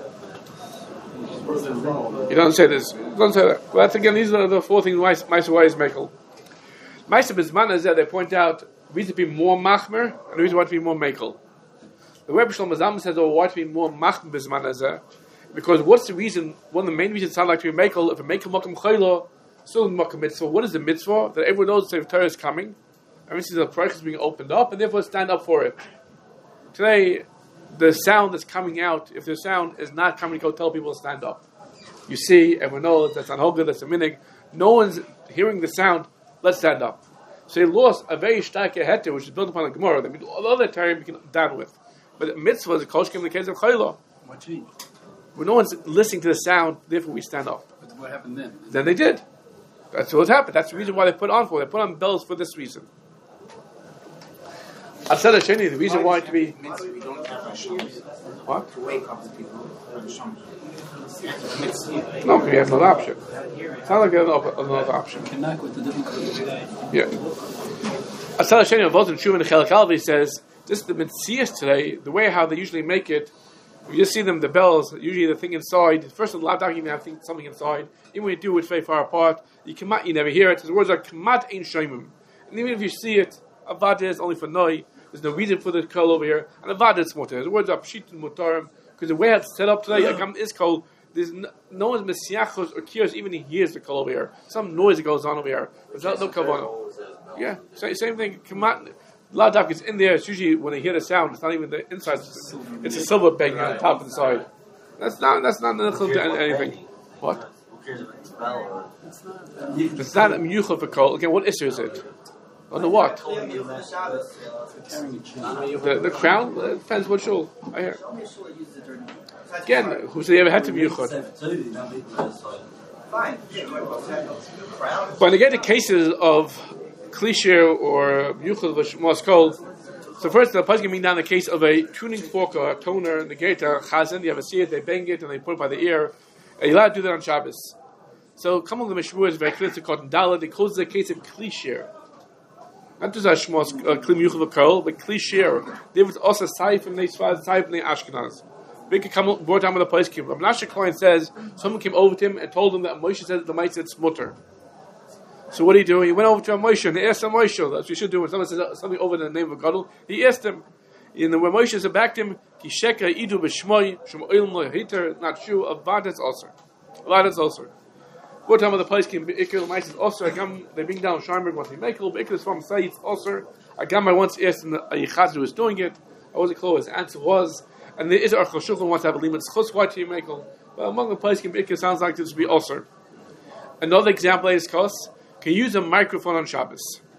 He doesn't say this. He doesn't say that. Well, that's again, these are the four things Maisa wise Mekel. Maisa Bizman is that they point out the reason to be more Machmer and the reason why to be more Mekel. The Rebbe Shlomo Zalman says, oh, why to be more Machmer Bizman is that? Because what's the reason, one of the main reasons it sounds like to be Mekel, if a Mekel Makkah Chayla, still in Makkah Mitzvah, what is the Mitzvah? That everyone knows the Torah is coming. Everyone sees the prayer is being opened up, and therefore stand up for it. Today, the sound that's coming out, if the sound is not coming, go tell people to stand up. You see, everyone knows that's Anhoga, that's a minig. No one's hearing the sound, let's stand up. So they lost a very stark heter, which is built upon the Gemara. I mean, all other Torah we can down with. But mitzvah is a koshkim in the case of Chayla. What changed? When no one's listening to the sound, therefore we stand up. But what happened then? Then they did. That's what happened. That's the reason why they put on for. They put on bells for this reason. I said Sheni, the reason why to be what? To wake up the people on Shom. No, we have another option. It's not like we have another, another option. Connect with the different colors. Yeah. I said Sheni, Avot and Shuman Chelak Alvi says this is the Metzias today. The way how they usually make it. You just see them, the bells, usually the thing inside. First of all, you have something inside. Even when you do it, it's very far apart. You cannot, you never hear it. The words are kamat ein shoymim. And even if you see it, avad is only for noi. There's no reason for the call over here. And avad is mutar. The words are pshit and mutarim. Because the way it's set up today, agam is called. There's no, no one's mesiachos or kios even he hears the call over here. Some noise that goes on over here. There's no kavanah. Yeah, same, same thing. Kamat. Ladak is in there. It's usually when they hear the sound, it's not even the inside. It's a silver bang on the top and side. That's not. That's not anything. What? Who cares if it's a bell or? It's not a miyucha for kol. Again, what issue is it? On the what? The the crown. It depends what shul. I hear. Again, who said they ever had to miyucha? When they get the cases of cliche or Yuchel Moskol. So first, the Pasuk bring down the case of a tuning fork or a toner in the gate, a chazan. You ever see it? They bang it and they put it by the ear. And you're allowed to do that on Shabbos. So, come on, the Mishmur is very clear to cotton Dalet. They close the case of cliche. Not just a shmos klim Yuchel V'Kol, but cliche. There was also Saif from the Sfaz, Saif from the Ashkenaz. Big come brought down with the Pasuk. Rav Menashe Klein says someone came over to him and told him that Moshe said that the mice said smutter. So what did he do? He went over to Moshe and he asked him, Moshe, that's what you should do when someone says something over the name of Gadol. He asked him, and when Moshe said back to him, Kisheka idu b'shmoi, shmo'il mo'hiter, not shu, avadas osir. Avadas osir. What time of the place came, Ikil, Mice is osir, Agam, they bring down Scheinberg, what he make, but Ikil is from Sayyid, osir. Agam, I once asked him, a Yichaz who was doing it, I wasn't clear what his answer was, and there is a Aruch HaShulchan wants to have a limit, chus, why do you make it? But among the place came, Ikil sounds like this would be osir. Another example is Kos, can use a microphone on Shabbos.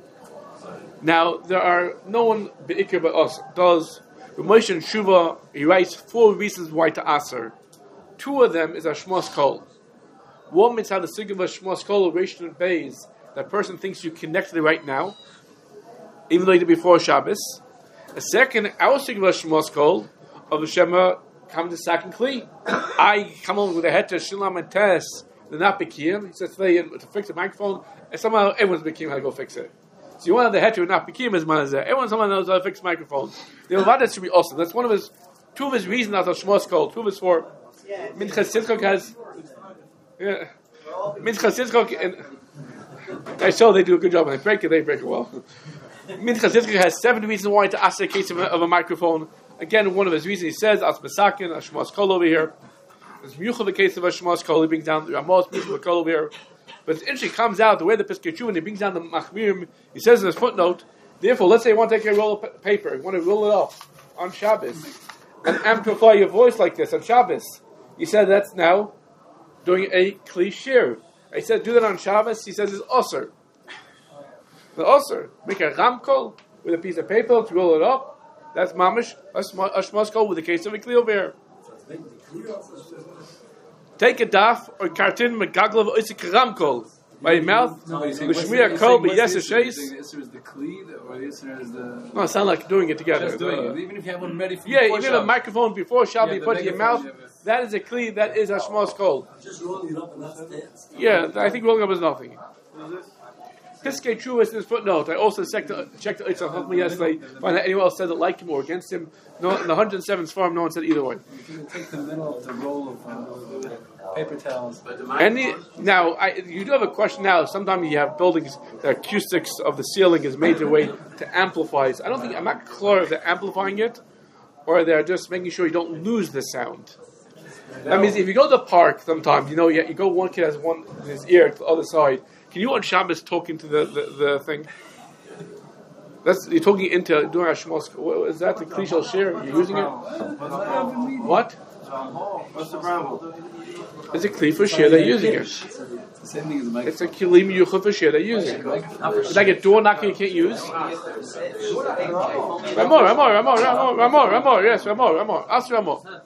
Now, there are no one be'ikr but us does. With Moshe and Shuvah, he writes four reasons why to aser. Two of them is a shmos kol. One means how the sig of a shmos kol or Rishon and Beis, that person thinks you connected it right now, even though you did before Shabbos. A second, our sig of a shmos kol of the Shema come to second kli. I come on with a heter shilam and tes. They're not Bekim. He says today to fix the microphone, and somehow everyone's Bekim how to go fix it. So you want the head to not Bekim as manazeh. Everyone, someone knows how to fix microphones. The Levada should be awesome. That's one of his, two of his reasons that Shmos called. Two of his four. Minchas Yitzchok has, yeah. Minchas Yitzchok, and I show they do a good job. When they break it, they break it well. Minchas Yitzchok has seven reasons why to ask a case of a, of a microphone. Again, one of his reasons he says, As Mesakin, a Shmos Kol over here. There's Miyuchel the case of a Shmos Kol, he brings down the Ramos, Miyuchel Kol over here. But it interesting comes out the way the Piskei and he brings down the Machmirim, he says in his footnote, therefore, let's say you want to take a roll of paper, you want to roll it off on Shabbos, and amplify your voice like this on Shabbos. He said that's now doing a cliche. I said, do that on Shabbos, he says it's osir. The osir, make a ramkol with a piece of paper to roll it up, that's mamish, a Shmos Kol with a case of a kli over here. Take a daf or carton megaglav oisik ramkol. by mouth. No, but he's saying, The what's shmiya the- kol he's saying, b'yes what's the issue? hashayis. He's saying The issue is the kli, or the issue is the No, it sounds like doing it together. just doing it. Even if you have one ready for Yeah, before even Shabbos. a microphone before Shabbat Yeah, you the put in your megaphone, mouth. yeah, but- That is a kli. That is Hashmas kol. Just rolling it up and that's it. Yeah, I think rolling up is nothing. Piskei Truas in his footnote. I also checked the checked the Eitzah Chachma yesterday. Find out anyone else said it like him or against him. No, in the one hundred seventh farm, no one said either way. You can take the middle of the roll of uh, paper towels. But the Any microphone, now, I, you do have a question now. Sometimes you have buildings, the acoustics of the ceiling is made their way to amplifies. I don't think I'm not clear if they're amplifying it or they're just making sure you don't lose the sound. That means if you go to the park, sometimes you know you, you go. One kid has one in his ear to the other side. Can you on Shabbos talk into the, the, the thing? That's you're talking into doing Hashmos. Is that the Klishal share? You're using it? What? What's the problem? It's a Kli for share. They're using it. It's the same thing as the It's microphone. a Kilim Yuchot for share. They're using it. It's like a door knocking you can't use. Ramor, Ramor, Ramor, Ramor, Ramor, Ramor. Yes, Ramor, Ramor. Ask Ramor.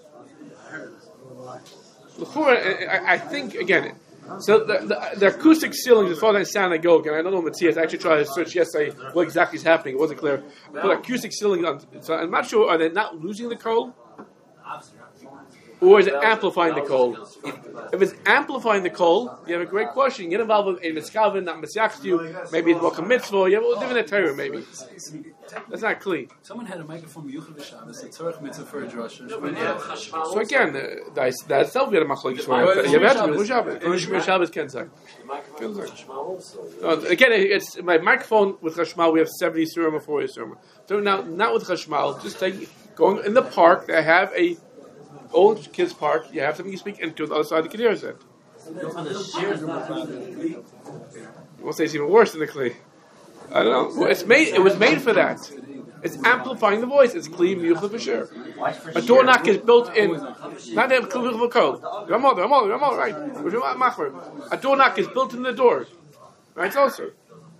I, I think again. So the, the, the acoustic ceilings, as far as I understand, I go again. I don't know Matthias. I actually tried to search yesterday what exactly is happening. It wasn't clear. But acoustic ceilings, on, so I'm not sure. Are they not losing the cold, or is it amplifying the cold? If, if it's amplifying the cold, you have a great question. You get involved with a mitzvah, not mitzvah. Maybe it's a mitzvah. You have a different Torah, maybe. That's not clean. Someone had a microphone Yuchel V'Shabbos, a Tzorach Mitzvah for a Drush. So again, uh, that that itself you had a machlokes for it. You have to Shabbos. Shmir Shabbos can say. Uh, again, it's my microphone with Chashmal. We have seventy surim or forty surim. So now, not with Chashmal. Just take going in the park. They have a old kids park. You have something you speak into the other side. You can hear it. We'll say it's even worse than the Kli. I don't know. Well, it's made. It was made for that. It's amplifying the voice. It's Kli Miyuchel for sure. A door knock is built in. Not a Kli Miyuchel code. Ramon, Ramon, Ramon. Right. A door knock is built in the door. Right. It's also.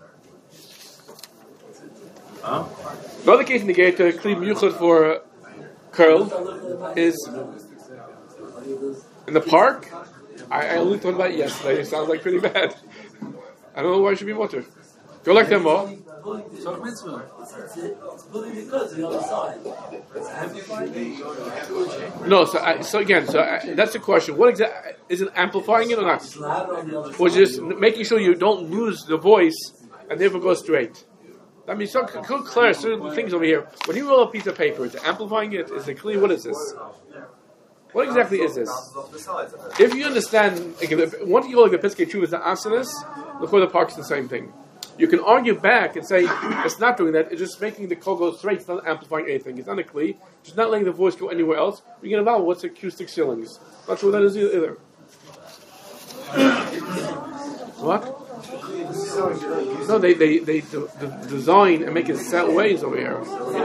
Another case in the gate, uh, Kli Miyuchel for uh, curl is in the park. I, I only thought about it yesterday. It sounds like pretty bad. I don't know why it should be water. Go like them all. Tzorach Mitzvah. It's pulling the goods on the other side. It's amplifying. No, so I, so again, so I, that's the question. What exactly is it amplifying it or not? It's louder on the other Or side. just making sure you don't lose the voice and therefore go straight? I mean, so so clear certain things over here. When you roll a piece of paper, it's amplifying it. Is it clear? What is this? What exactly is this? If you understand, again, if, once you go like the Piskei Teshuvah is the asanas, before the park's the same thing. You can argue back and say it's not doing that. It's just making the call go straight. It's not amplifying anything. It's not a kli. It's not letting the voice go anywhere else. We get involved. What's acoustic ceilings? Not sure what that is either. What? No, they they they d- d- design and make it set ways over here.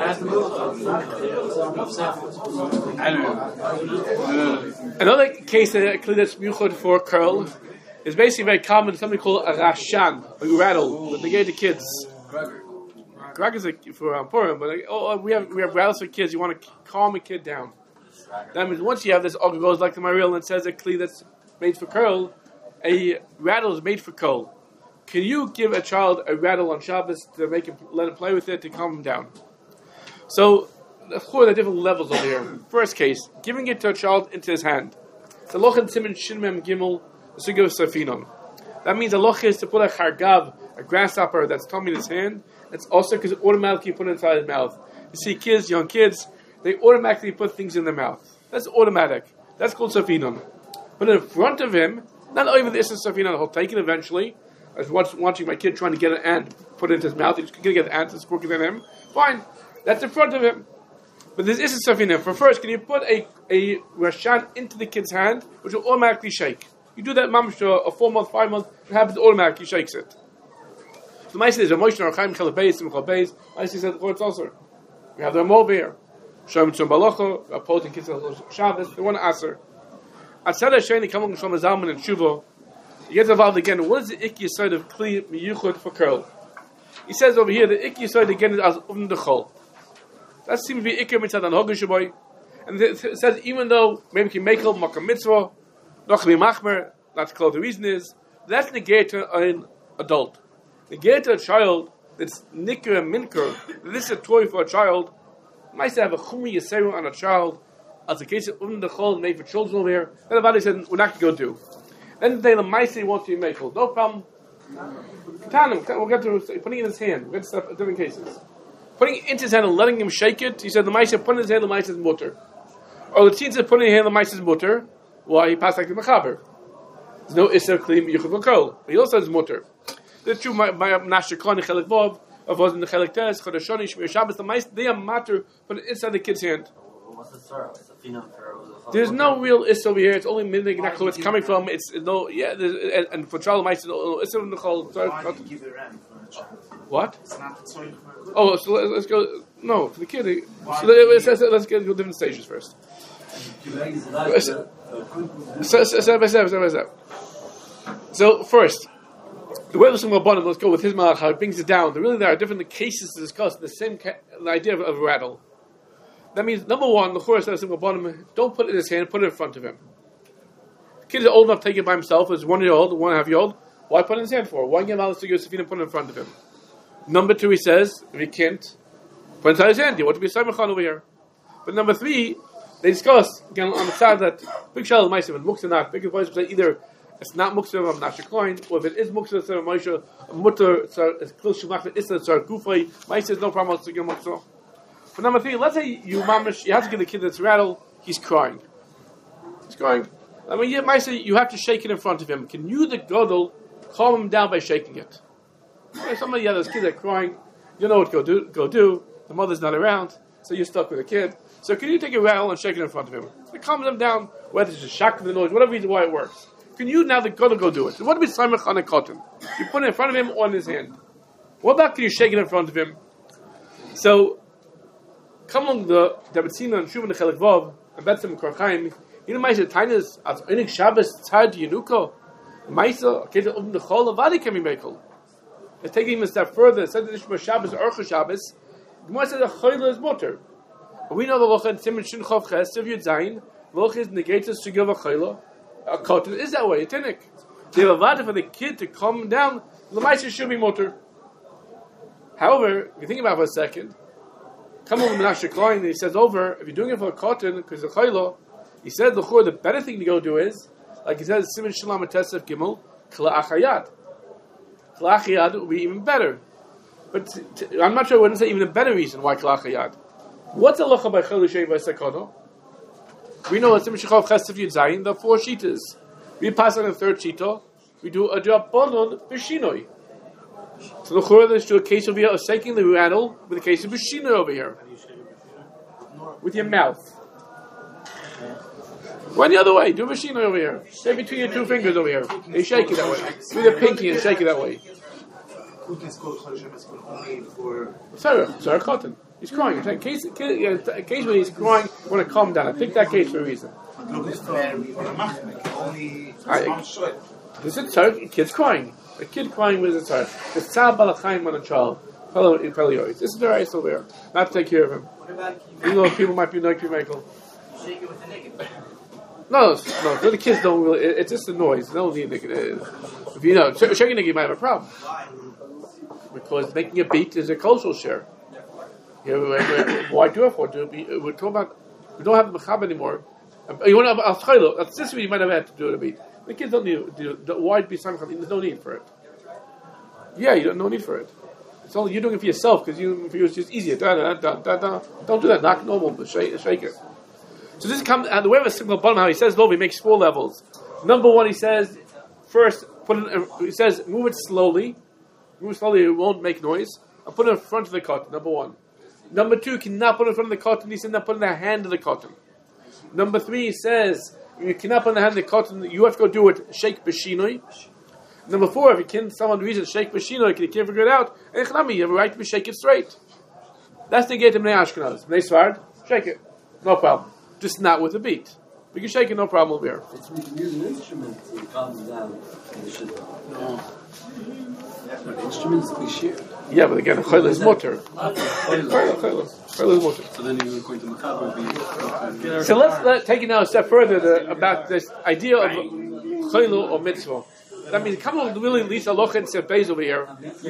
Another case that kli that's muchad for curl is basically very common. Something called a rashan, a rattle that they gave to kids. Greg is a, for um, Purim, but like, oh, we have we have rattles for kids. You want to calm a kid down. That means once you have this, oh, it goes like the Maril and says a kli that's made for curl. A rattle is made for curl. Can you give a child a rattle on Shabbos to make him let him play with it to calm him down? So, of course, there are different levels over here. First case, giving it to a child into his hand. The lochen simin shinmem gimel sugav safinon. That means a loch is to put a chargav, a grasshopper that's tummy in his hand. It's also because it automatically put it inside his mouth. You see kids, young kids, they automatically put things in their mouth. That's automatic. That's called safinon. But in front of him, not only with this is safinon, he'll take it eventually. I was watch, watching my kid trying to get an ant, put it into his mouth. He's going to get the ant, it's quicker than him. Fine. That's in front of him. But this isn't safinon. For first, can you put a, a rashan into the kid's hand, which will automatically shake? You do that, mamash, a four month, five month, it happens automatically, shakes it. The Maisi is a Moshe Archaim Chalabeis, Simcha Beis. Maisi said, "What's also? We have them over here. Shem Tzum Balacha, opposing kids on Shabbos. They want to answer. At Sada Sheni coming from Zalman and Shuvo. He gets involved again. What is the ikki side of Kli Miyuchot for curl? He says over here the ikki side again is as um the chol. That seems to be ikki mitzad an hogishaboy. And it says even though maybe you can make a makam mitzvah, not to be machmer, not to call the reason is That's negate an adult. Negate a child that's nicker and minker. This is a toy for a child. Might have a chumi yisera on a child. As a case of um the chol made for children over here. Then the body said, we're not going to go do. Then the Maisi wants to be made. No problem. Katanim, we'll get to putting it in his hand. We'll get to stuff in different cases. Putting it into his hand and letting him shake it. He said the Maisi put in his hand the Maisi's mutter. Or the teen said putting in his hand the Maisi's mutter. Why he passed like the Mechaber. There's no Isser Klim Yuchud L'Kol. He also has mutter. The true my Nasher Klan Chelik Vav of was in the Chelik Tes Chodeshoni Shmir Shabbos. The Maisi they are matter put it inside the kid's hand. What's the sorrow? It's a phenom for. There's no real Issa over here. It's only midnight exactly where it's coming from. It's no yeah. And, and for child mice, no Issa in the chol. What? Oh, so let, let's go. No, for the kid. So let's, let's, let's get to different stages first. So, so, so, so, so, so first, the way the bottom. Let's go with his malach. How it brings it down. There really there are different cases to discuss. The same ca- the idea of, of a rattle. That means, number one, the Chorus says to him, don't put it in his hand, put it in front of him. The kid is old enough to take it by himself, is one year old, one and a half year old. Why put it in his hand for? Why give Alice to Yosefina and put it in front of him? Number two, he says, if he can't, put it inside his hand. You want to be a Simon over here. But number three, they discuss, again, on the side that Big Shal Maisim and Muksa not, Big Voice say either it's not Muksa of Nasher Klein, or if it is Muksa of Moshe, Mutter, it's close to Machlet, Issa, it's Gufay, Maisim is no problem to give Muksa. But number three, let's say you mamish, you have to give the kid that's rattle, he's crying. He's crying. I mean, you might say you have to shake it in front of him. Can you, the godel, calm him down by shaking it? Okay, some of the others, kids are crying, you know what to go do, go do, the mother's not around, so you're stuck with the kid. So can you take a rattle and shake it in front of him? So calm him down, whether it's a shock of the noise, whatever reason why it works. Can you now, the godel, go do it? So what if it's Samach on a cotton? You put it in front of him or in his hand. What about can you shake it in front of him? So, come along the Davidsina and Shuman the Chelik Vav and Betzim Korchaim. You know, Maisa Tainas as Einik Shabbos Tzad Yenuko. Maisa Keta Ubn the Chol Avadi can be Mekel. It's taking him a step further. Said that Ishma Shabbos or Orcha Shabbos. Gemara said the Chayla is mutter. But we know the Locha and Simon Shin Chav Ches of Yud Zayin. Locha is negated to give a Chayla. A cotton is that way. A tinik. They have a vada for the kid to calm down. The Maisa should be mutter. However, if you think about it for a second. Come over Menashe Klein, and he says over, if you're doing it for a cotton, because the chaylo, he said the chor, the better thing to go do is, like he says, Simon Shalom Tesef Gimel, Kla Achayad. Kla Achayad would be even better. But t- t- I'm not sure I wouldn't say even a better reason why Kla Achayad. What's a locha by Chaylo Shei by Sekono? We know that Simon Shechov Chesef Yud Zayin, the four shitas. We pass on the third shita, we do a Drabonon Bishinoi. So the Chor is to a case over here of shaking the rattle with a case of Bishina over here. With your mouth. One the other way, do Bishina over here. Stay between your two fingers over here. They shake it that way. Do the pinky and shake it that way. Sarah, Sarah Cotton. He's crying. In case, case when he's crying, I want to calm down. I pick that case for a reason. I, this is a kid's crying. A kid crying with his heart. The tzad balachayim on a child. This is the right over there. Not to take care of him. Even though people might be like you, Michael. Shake it with the naked. No, no, the kids don't really. It, it's just the noise. They don't need naked. If you know, shaking naked, you might have a problem. Because making a beat is a cultural share. You know, why do it for? Do it, we're talking about. We don't have the mechab anymore. You want to have a chaylo. That's this way you might have had to do it a beat. The kids don't need to do why be samchad. There's no need for it. Yeah, you don't no need for it. It's only you're doing it for yourself because you for you it's just easier. Da, da, da, da, da. Don't do that. Not normal, but shake, shake it. So this comes and the way of a single bottom. How he says, "Lo," he makes four levels. Number one, he says, first put it. He says, move it slowly. Move it slowly. It won't make noise. And put it in front of the cotton. Number one. Number two, cannot put it in front of the cotton. He said, not put it in the hand of the cotton. Number three, he says. You cannot put in the hand of the cotton, you have to go do it, shake b'shinoi. Number four, if you can, someone reason shake b'shinoi, you can't figure it out, you have a right to shake it straight. That's the gate of Bnei Ashkenaz. Bnei Sfard, shake it. No problem. Just not with a beat. We can shake it, no problem over here. It's we can use an instrument to calm them down in the shidduch. No. But instruments we share. Yeah, but again, chayla is mutter. Chayla is mutter. So then you're going to Machaber be... So let's let, take it now a step further to, about this idea of chayla or mitzvah. That means come on, really Lisa Loch and Beis over here.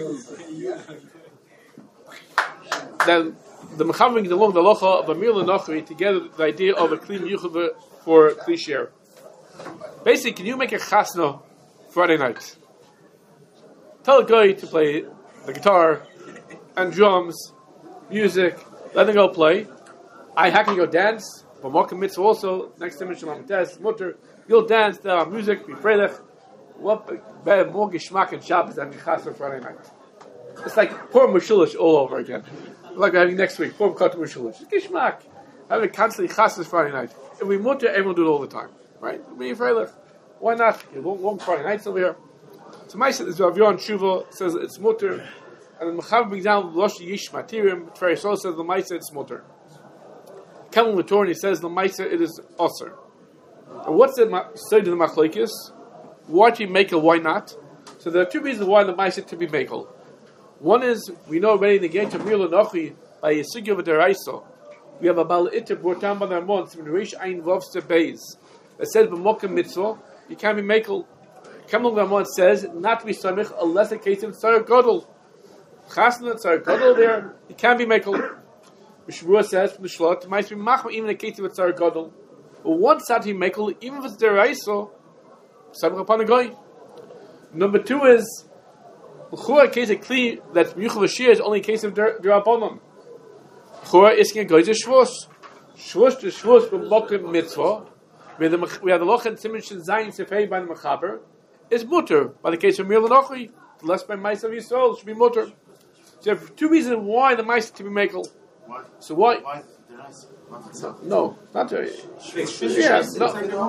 Then the Mechaber brings along the Locha of Amir L'Nochri together with the idea of a Kli Miyuchav for Kli Shir. Basically, can you make a chasna Friday night? Tell a guy to play the guitar and drums, music, let them go play. I how can you go dance? But Mokum Mitzvah also, next to Mishnah Test, Mutter, you'll dance, there are music, be freilich. What better more geschmack and Shabbos than chasna Friday night? It's like poor Mushulish all over again. Like we're having next week, poor Kata Mushulish. Geschmack. Having constantly chasnas Friday night. If we mutter, everyone do it all the time. Right? Be freilich. Why not? Long, long Friday nights over here. So my said, Rav Yohan Shuva says it's mutter, and the Mechaber brings down Losh Yish Matirim. Tferi Yisrael says the Maisa it's mutter. Kamel Matorni says the Maisa it is Osir. And what's the side of the Machlekes? Why do you make it? Why not? So there are two reasons why the Maisa to be makel. One is we know already in the gate of Mir L'Nochi by Yisugya V'Deraisa. We have a Bal Itter brought down by the Ramon from the Reish Ein Vav Beis that says b'Mokum Mitzvah you can't be makel. Kamel Ramon says not to be samich unless a case of Tzar Godel. Chasna Tzar Godel there you can't be makel. Mishmur says from the Shlot might be machma even in a case of a Tzar Godel. But once that he makel even if it's Deraisa samich upon a guy. Number two is Chura case of Kli that Yuchav Shir is only a case of Derabanan. Chura is going to go to Shvus. Shvus to Shvus from Mokum Mitzvah. We have the we have the Loch and Simon Shin Zayin Sefei by the Mechaber is mutter by the case of Mir L'Nochri. Less by Ma'asav Yisrael should be mutter. So you have two reasons why the Ma'asav to be makel. Why? So why? Why? No, no, not to, yeah, no.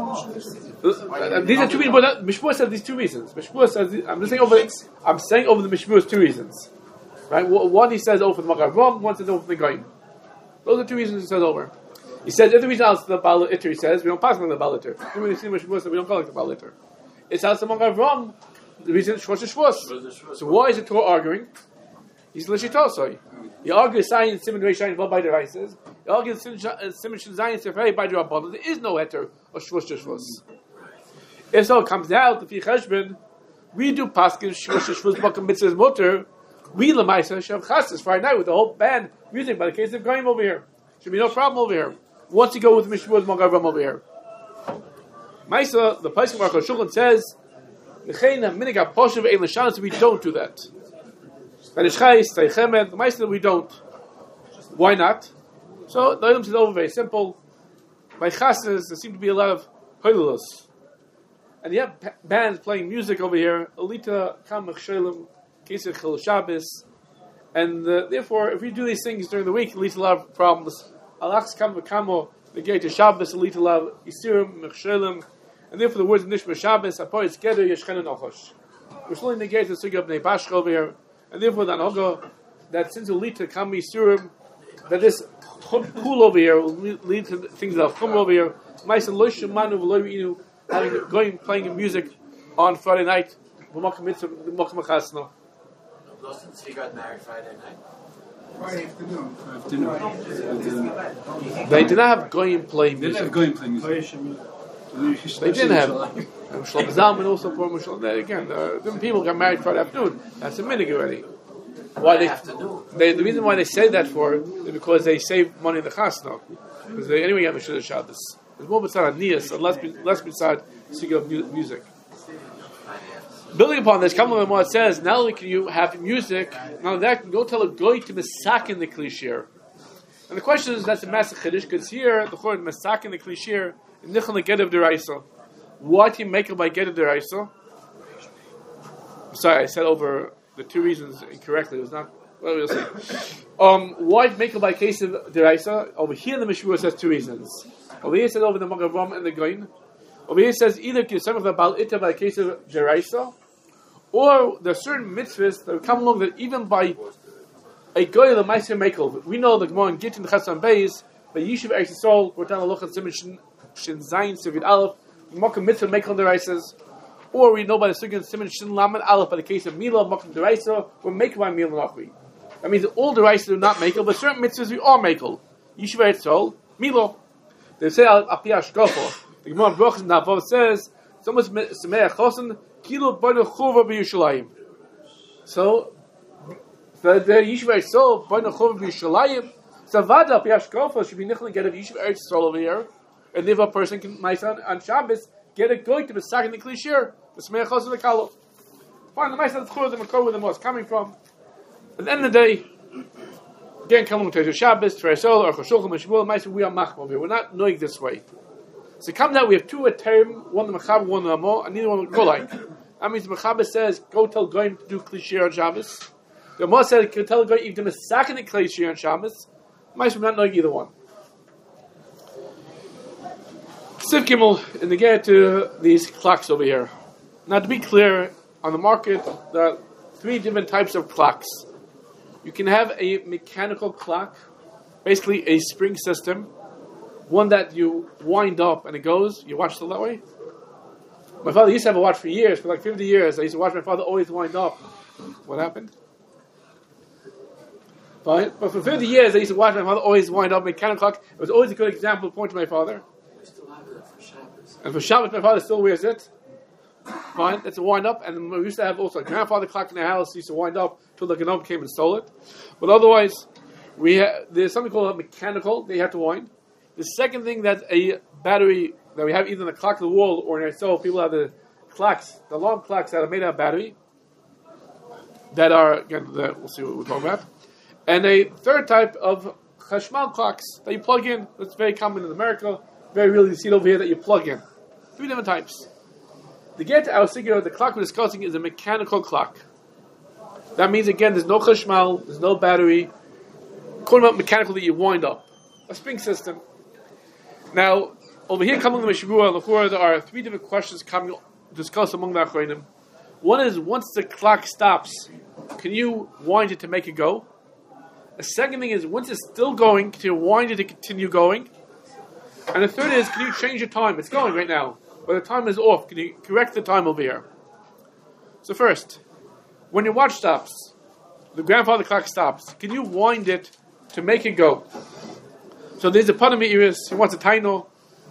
Uh, these are two reasons. But Mishmur says these two reasons. Mishmur says I'm just saying over. I'm saying over the Mishmur's two reasons. Right? One he says over the Magavam. One says over the Goyim. Those are two reasons he says over. He says the reason else the Baal Itter. He says we don't pass on the Baal Itter. When we see Mishmur says we don't call it the Baal Itter. It's also the Magavam. The reason Shvosh is Shvosh. So why is the Torah arguing? He's l'shitosoi. He argues Zayin Simon Reishayin Vav by the Raises. He argues Simon Zayin Sefei by the Rabbanon. There is no heter or Shvush to Shvus. If so, it comes out if you cheshbon, we do paskin Shvush to Shvus Mokum Mitzvah's mutter. We lemaisa shav chassis Friday night with the whole band music. By the case of going over here, should be no problem over here. Once you go with Mishmur's Magavam over here, Maisa the Pasuk Mark Shulchan says, "Nechena minig aposhav ein l'shanas." We don't do that. And the Meister we don't. Why not? So the item is over very simple. By chasnas there seem to be a lot of hoilulus. And you have bands playing music over here. Alita Kamach Shalem, Kesef Chil Shabbos. And uh, therefore, if we do these things during the week, it leads to a lot of problems. Alachs Kam V'Kamo, the gate to Shabbos, it leads to a lot of Isirim, Mechshalem. And therefore the words Nishma Shabbos, Apoy Tzgeder, Yeshchen Nochosh. We're slowly negating the Sugya of Bnei Bashcha over here. And therefore, that Hoga, that since it will lead to Kami Surim, that this pool over here will lead to things that are Chum over here. Maisa Loisha Manu V'Loyinu, having going playing music on Friday night. V'Mokum Mitzvah, V'Mokum Chasna. So you got married Friday night? Friday afternoon. Afternoon. They did not have Goyim playing They music. didn't have going playing music. They didn't have. And Shalom Zalman also for Mishal. Again, uh, different people got married Friday afternoon. That's a minute already. Why they, they? The reason why they say that for is because they save money in the chasna. Because they anyway have a Shidduch Shabbos. There's more beside Nias and less less beside singing of music. Building upon this, Kamala Mamad says, not only can you have music, not only that, you can go tell a goy to misakin the klishir. And the question is, that's a massive chiddush, because here the Chorah misakin the klishir nichon legedav deraisa. Why do you make it by gedav deraisa? Sorry, I said over the two reasons incorrectly. It was not. What we'll say. Um, why make it by case of deraisa? Over here, the Mishmur says two reasons. Over here, it says over the Magavam and the Goyin. Over here, it says either some of the Bal Ita by case of deraisa, or there are certain mitzvahs that come along that even by a goy the ma'aser mekel. We know the Gemara in Gittin Chasam Beis by Yishuv Eretz Yisrael. We're down the Loch and Simon Shin Zayin Sevid Aleph. Mokum mitzvah mekel derisas, or we know by the Sugyan Simon Shin Lamed Aleph by the case of Mila Mokum derisa. We're mekel by Mila Nachri. That means that all derisas are not mekel, but certain mitzvahs we are mekel. Yishuv Eretz Yisrael Mila. They say al Apiyash Gofo. The Gemara Brochus Navov says someone's Semeach Chosen. Kilo Bana Chova B'Yushalayim. So, the the Yishuv Yisrael Bana Chova B'Yushalayim. So Vada Piyashkofa should be nichel get a Yishuv Eretz Yisrael over here, and if a person can, my son on Shabbos, get a goy to be second the klishir, the Smeach Chos of the Kalo. Fine, the Ma'aser Tzchur the Makor where the most coming from. At the end of the day, again, coming to Shabbos, Tferesol, or Choshulchan, Meshmul, Ma'aser, we are machmor over here. We're not knowing this way. So come down, we have two a term, one the Mechaber, one the Ramah, and neither one will go like. That means the Mechaber says, go tell Goyim to do klishir on Shabbos. The Ramah said, go tell Goyim even a second klishir on Shabbos. Ma'aser, we're not knowing either one. Siv Gimel, in the get to these clocks over here. Now, to be clear, on the market, there are three different types of clocks. You can have a mechanical clock, basically a spring system, one that you wind up and it goes. You watch it that way? My father used to have a watch for years, for like fifty years. I used to watch my father always wind up. What happened? Fine. But for fifty years, I used to watch my father always wind up a mechanical clock. It was always a good example to point to my father. We still have that for Shabbos. And for Shabbos, my father still wears it. Fine, that's a wind up. And we used to have also a grandfather clock in the house. He used to wind up till the Ganom came and stole it. But otherwise, we ha- there's something called a mechanical that you have to wind. The second thing that's a battery that we have either in the clock of the wall or in ourselves, people have the clocks, the alarm clocks that are made out of battery. That are, again, the, we'll see what we're talking about. And a third type of chashmal clocks that you plug in. It's very common in America. Very rarely you see it over here that you plug in. Three different types. To get to our figure, the clock we're discussing is a mechanical clock. That means, again, there's no chashmal, there's no battery. Calling about mechanical that you wind up. A spring system. Now, over here, coming to Meshivua and Lechura, there are three different questions coming discussed among the Achronim. One is, once the clock stops, can you wind it to make it go? The second thing is, once it's still going, can you wind it to continue going? And the third is, can you change the time? It's going right now, but the time is off. Can you correct the time over here? So first, when your watch stops, the grandfather clock stops, can you wind it to make it go? So there's a Panami Iris, he wants a Taino,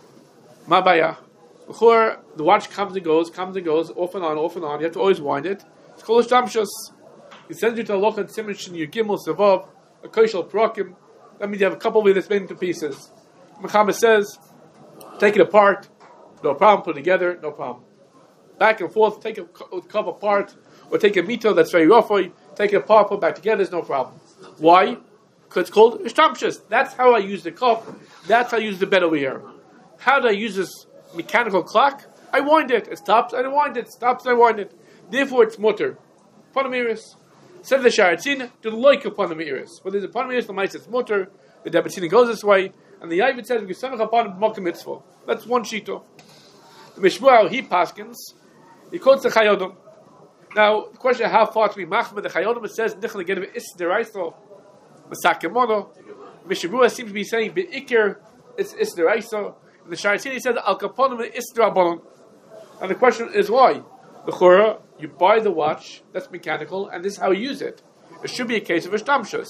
Mabaya. Before the watch comes and goes, comes and goes, off and on, off and on, you have to always wind it. It's called a Shtamshus. He sends you to a loch and Simon in your Gimel, Sevav, a Koshal Prakim. That means you have a couple of it that's made into pieces. Muhammad says, take it apart, no problem, put it together, no problem. Back and forth, take a cup apart, or take a mito that's very rough, take it apart, put it back together, there's no problem. Why? Because it's called Ishtamshus. That's how I use the cup. That's how I use the bed over here. How do I use this mechanical clock? I wind it. It stops, I wind it. Stops, I wind it. Therefore, it's mutter. Panamiris. Said the Sharatzin, to like upon the Miris. But there's a Panamiris, the mice, it's mutter. The Debatzin goes this way. And the Yavit says, we samach upon Mokim Mitzvah. That's one shito. The Mishmuel, he paskins. He quotes the Chayodom. Now, the question of how far to be machmir, the Chayodom, it says, Nichel again of Is Deraiso. Masakemono. Mishabua seems to be saying Be'ikir it's Isderaisa. And the Sharatzini says Al Kaponim Isdrabonon. And the question is why? The Chora, you buy the watch, that's mechanical, and this is how you use it. It should be a case of Ishtamshus.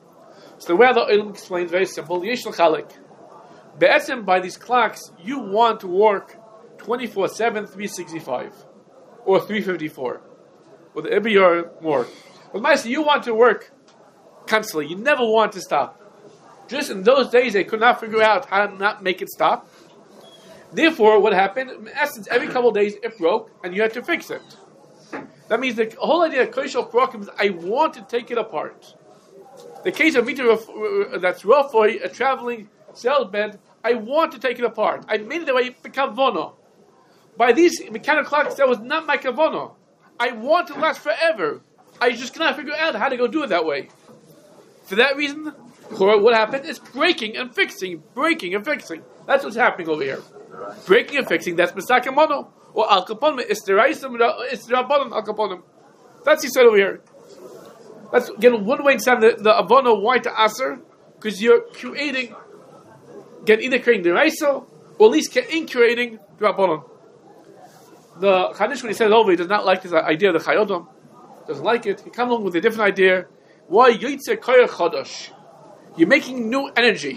So the way the Olam explains very simple, Yesh L'chalik. Be'etzim, by these clocks, you want to work twenty-four seven, three sixty-five. Or three fifty-four. Or the Ibiyar more. But Maisa, you want to work constantly. You never want to stop. Just in those days, they could not figure out how to not make it stop. Therefore, what happened? In essence, every couple of days it broke, and you had to fix it. That means the whole idea of Koshal Prakim is I want to take it apart. The case of Mita that's Rofoi, a traveling sales bed, I want to take it apart. I made it that way for Kavono. By these mechanical clocks, that was not my Kavono. I want to last forever. I just cannot figure out how to go do it that way. For that reason, what happened is breaking and fixing, breaking and fixing. That's what's happening over here. Breaking and fixing, that's Misaka Mono. Or Al Kaponim, Isteraisam, Isterabonim, Al Kaponim. That's he said over here. That's, again, one way to sound the, the Avono, why to Aser? Because you're creating, again, either creating the Raisa, or at least in creating the Rabbanon. The Chanish, when he says over, he does not like this idea of the Chayodom. Doesn't like it. He comes along with a different idea. Why Yoitze Koyer Chodosh? You're making new energy.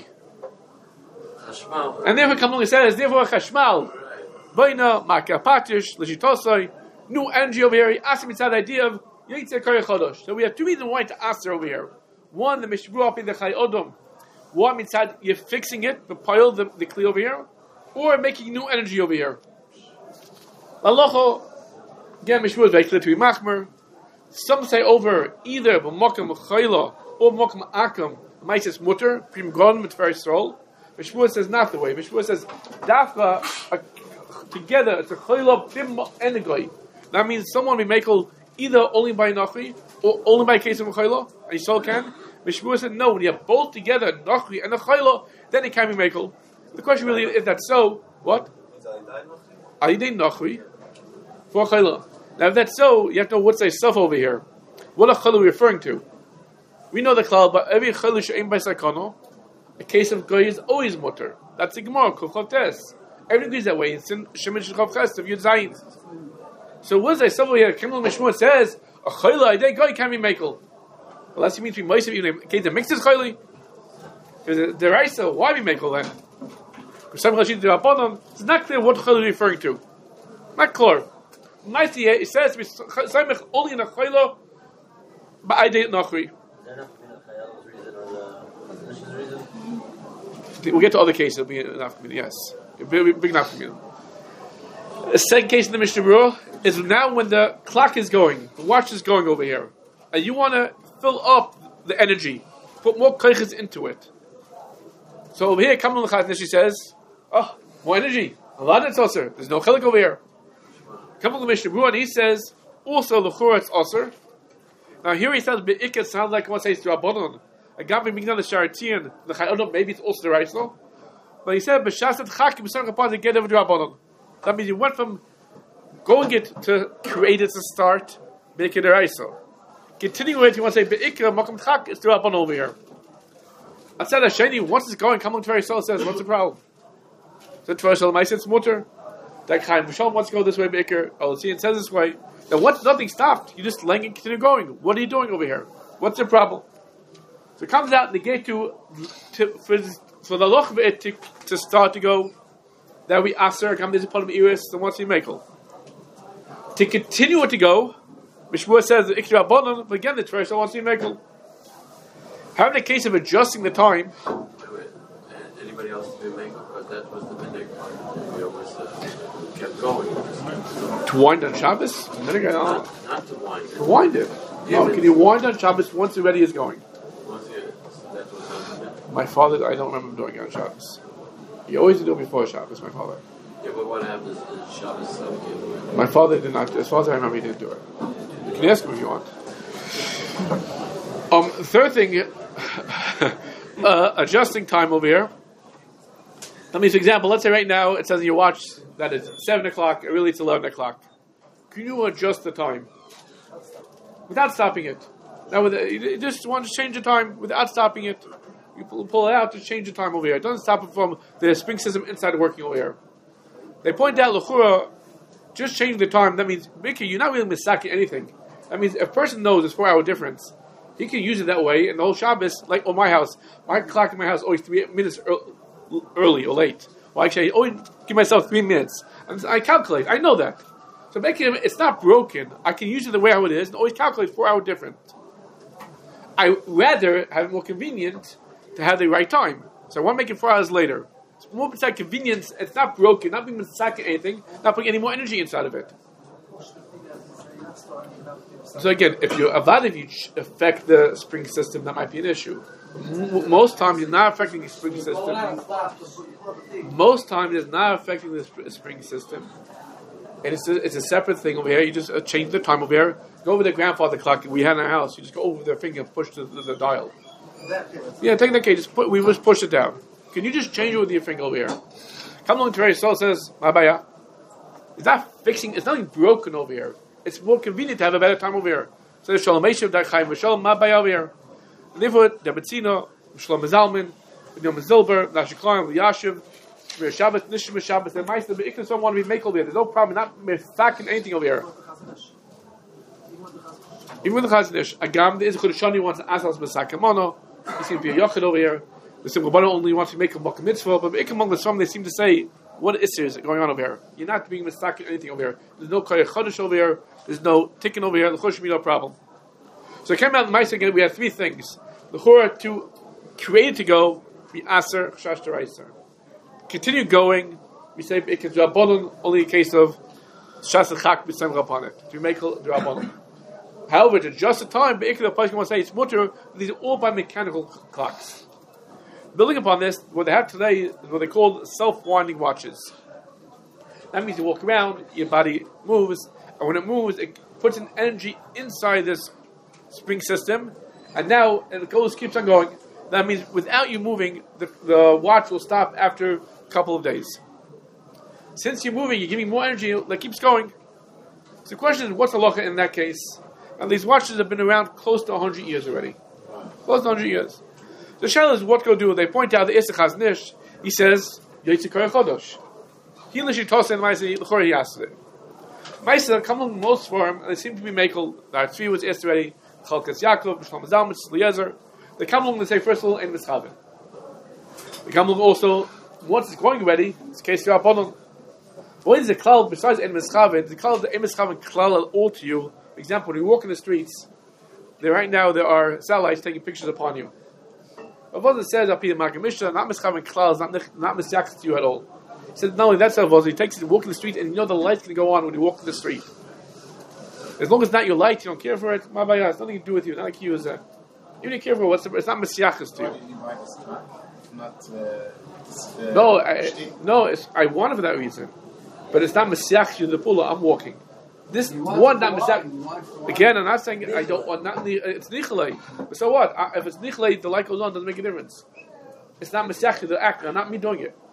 Chashmal. And therefore, comes along and says, therefore, Chashmal. Boina, Makapatish, Lejitosoi. new energy over here. He asked him inside the idea of Yitzhak Koyach Chodosh. So we have two reasons why to ask her over here. One, the Mishruah in the Chai Odom. One, inside you're fixing it, the pile, the, the Kli over here, or making new energy over here. Lalocho, again, Mishruah is very clear to be Machmer. Some say over either B'Mokem Chayla or B'Mokem Akam, Maisis Mutter, Prim Gon with very soul. Mishruah says not the way. Mishruah says, Dafka, together, it's a Chayla Prim Enegoy. That means someone will make either only by Nachri or only by case of Chayla, and you still can. Mishmuah said no, when you have both together, Nachri and the Chayla, then it can be Mekel. The question really is that so, what? Alidei Nachri for Chayla. Now if that's so, you have to know what's a self over here. What a Chayla are we referring to? We know the Klal, but every Chayla she'aim by Sakano, a case of Goy is always mutter. That's the Gemara, Kuchotes. Everything agrees that way. It's in Shemin Shechov Ches of Yud Zayin. So what is a self over here? Kimel Mishmuah says, a Chayla, Alidei Goy can be Mekel. Unless you mean to be Moisev, you know, okay, the mix is chayli. The Raisa, why we make all that? Because some Rashid the Rabbanon, it's not clear what chayli is referring to. Not clear. Nicely, it says only in a chayla, but I didn't nachri. We'll get to other cases. It'll be enough for me. Yes, it'll be big enough for me. The second case in the Mishnah Berurah is now when the clock is going, the watch is going over here, and you want to fill up the energy, put more koiches into it. So over here, Kamal L'chad, she says, oh, more energy. A lot of it's osir. There's no chelik over here. Kamal L'Mishnah Berurah, and he says, also l'chura it's osir. Now here he says, be'ikah sounds like what says to Rabbanon. A gabi mignan the sharatian, the chayodom, maybe it's also the Raisel. But he said, b'shasat chaki b'san kapaz to get over to Rabbanon. That means you went from going it to create it to start, make it a Raisel. Continuing with it, you want to say, Be'ikra, Makam Chak, it's throughout over here. I said, Hasheni, once it's going, come on to Tveris says, what's the problem? So Tveris Shalom, I said, it's mutter. That Chaim Mishal wants to go this way, Be'ikra. Oh, see, it says this way. Now, once nothing stopped, you just letting it continue going. What are you doing over here? What's the problem? So it comes out, they get to, to for, for the loch of it to, to start to go, that we aser, come this upon the iris, and what's the makel? To continue it to go, Mishmuah says that Ikra Bonon, but again the Tveris wants to be Mekel. However, in the case of adjusting the time, wait, wait. Anybody else to be Mekel? Because that was the Minig. We always uh, kept going. to wind on Shabbos? Not, not to wind. To wind it. Yeah, no, can you wind on Shabbos once the ready is going? Once it, that was my father, I don't remember doing it on Shabbos. He always did it before Shabbos, my father. Yeah, but what happens is Shabbos Sabbath? My father did not, as far as I remember, he didn't do it. You can ask him if you want. Um, third thing, uh, adjusting time over here. Let me, for example, let's say right now it says in your watch that it's seven o'clock, really it's eleven o'clock. Can you adjust the time without stopping it? Now, with it, you just want to change the time without stopping it. You pull, pull it out to change the time over here. It doesn't stop it from the spring system inside working over here. They point out, L'chura, just changing the time, that means, Mickey, you're not really misaking anything. That means if a person knows it's four hour difference, he can use it that way, and the whole Shabbos, like on my house, my clock in my house is always three minutes early or late. Well, actually, I always give myself three minutes. And I calculate, I know that. So making it, it's not broken. I can use it the way how it is, and always calculate four hour difference. I rather have it more convenient to have the right time. So I want to make it four hours later. It's more beside convenience. It's not broken, not being misaking anything, not putting any more energy inside of it. So again, if you avad, if you affect the spring system, that might be an issue. M- most times, you're not affecting the spring system. Most times, it's not affecting the sp- spring system, and it's a, it's a separate thing over here. You just uh, change the time over here. Go over the grandfather clock we had in our house. You just go over their finger and push the, the, the dial. Yeah, take that case. Just put, we just push it down. Can you just change it with your finger over here? Come along, Terry. So says, Mabaya. It's not fixing. It's nothing broken over here. It's more convenient to have a better time over here. So there's Shalom Eshev, Dar Chaim, Shalom Mabaya over here. And therefore, the Betzino, Shalom Zalman, Yom Zilber, Nashiklayim, Yashiv, Shmir Shabbos, Nishim Shabbos, and Meister, but Ikras don't want to be make over here. There's no problem. Not misaking anything over here. Even with the Chazanish, Agam, the Izchud Shani wants to ask us Misakemono. He seems to be a Yochid over here. The Simcha Bana only wants to make a Mock Mitzvah, but Ikam among the Svam, they seem to say what issue is going on over here? You're not being mistaken or anything over here. There's no koyach chodesh over here. There's no tikkun over here. The should be no problem. So it came out in Ma'aser again. We had three things: the chura to create to go, be aser chash deraisa. Continue going. We say it can drabanon only in case of shas chak b'sem upon it. To make drabanon. However, to just the time, the place can say it's mutter. These are all by mechanical clocks. Building upon this, what they have today is what they call self-winding watches. That means you walk around, your body moves, and when it moves, it puts an energy inside this spring system, and now and it goes, keeps on going. That means without you moving, the, the watch will stop after a couple of days. Since you're moving, you're giving more energy that keeps going. So the question is, what's the halacha in that case? And these watches have been around close to one hundred years already. Close to one hundred years. The shell is what go do. They point out the Issachaz Nish. He says, Yotzikar Chodosh. He literally tossed in Maisa, L'chor he asked it. Maisa, come along most for him, and they seem to be makel. The Artzvi was asked already, Chalkas Yaakov, Shlomo Zalman, Eliezer. They come along and say, first of all, in Mischavin. They come along also, once it's going ready, it's case of Rabbanon. What is the klal, besides in Mischavin, the klal, the in Mischavin klal all to you. For example, when you walk in the streets, there right now there are satellites taking pictures upon you. Avodah says, Apir Magen Mishnah, not Mischavin klal, is not, not misyachs to you at all. He said, not only that's Avodah, he takes you to walk in the street, and you know the light's going to go on when you walk in the street. As long as it's not your light, you don't care for it, ma bayah, it's nothing to do with you, not like you is a... Even if you care for it, it's not misyachs to you. Not, uh, no, I, no, it's, I want it for that reason. But it's not misyach you the pula, I'm walking. This one, not misyach. Again, I'm not saying I don't want, not, it's nichalei. But so what? I, if it's nichalei, the light goes on, doesn't make a difference. It's not misyach the act, not me doing it.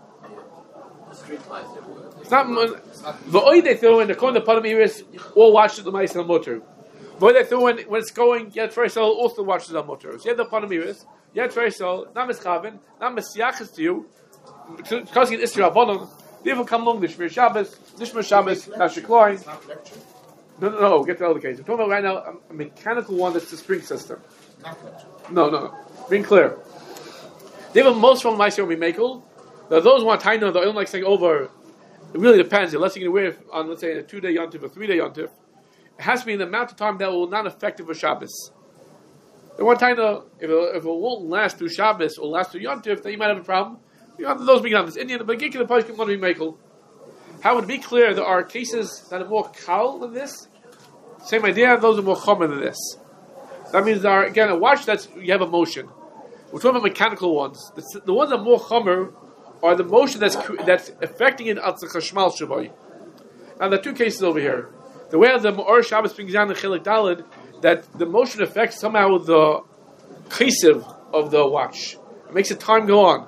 It's not, the oil they throw in, the corner of the Panamiris, all watch the mice and motor. The oil they throw in, when it's going, Yad Tresel also watches the motor. So you have the Panamiris, Yad Tresel, not mischavin, not misyach to you, because you get Isra Bonon. People come along, the Shmir Shabbos, the Shmir Shabbos, Nasher Klein. No, no, no, get to the other case. We're talking about right now a, a mechanical one that's the spring system. No, no, no. Being clear. They have most from my will be makel. Now, those who want to know, they don't like saying over. It really depends. Unless you're going to wear it on, let's say, a two-day yontif or three-day yontif, it has to be in the amount of time that will not affect it for Shabbos. They want to know if it, if it won't last through Shabbos or last through yontif, then you might have a problem. You know, those being on this Indian, but get to the place can be makel. How would it be clear there are cases that are more kal than this? Same idea, those are more chomer than this. That means there are, again, a watch that's, you have a motion. We're talking about mechanical ones. The, the ones that are more chomer are the motion that's that's affecting it at the chashmal shaboy. Now, there are two cases over here. The way the Ma'or Shabbos brings down the Chilik Daled, that the motion affects somehow the chesiv of the watch. It makes the time go on.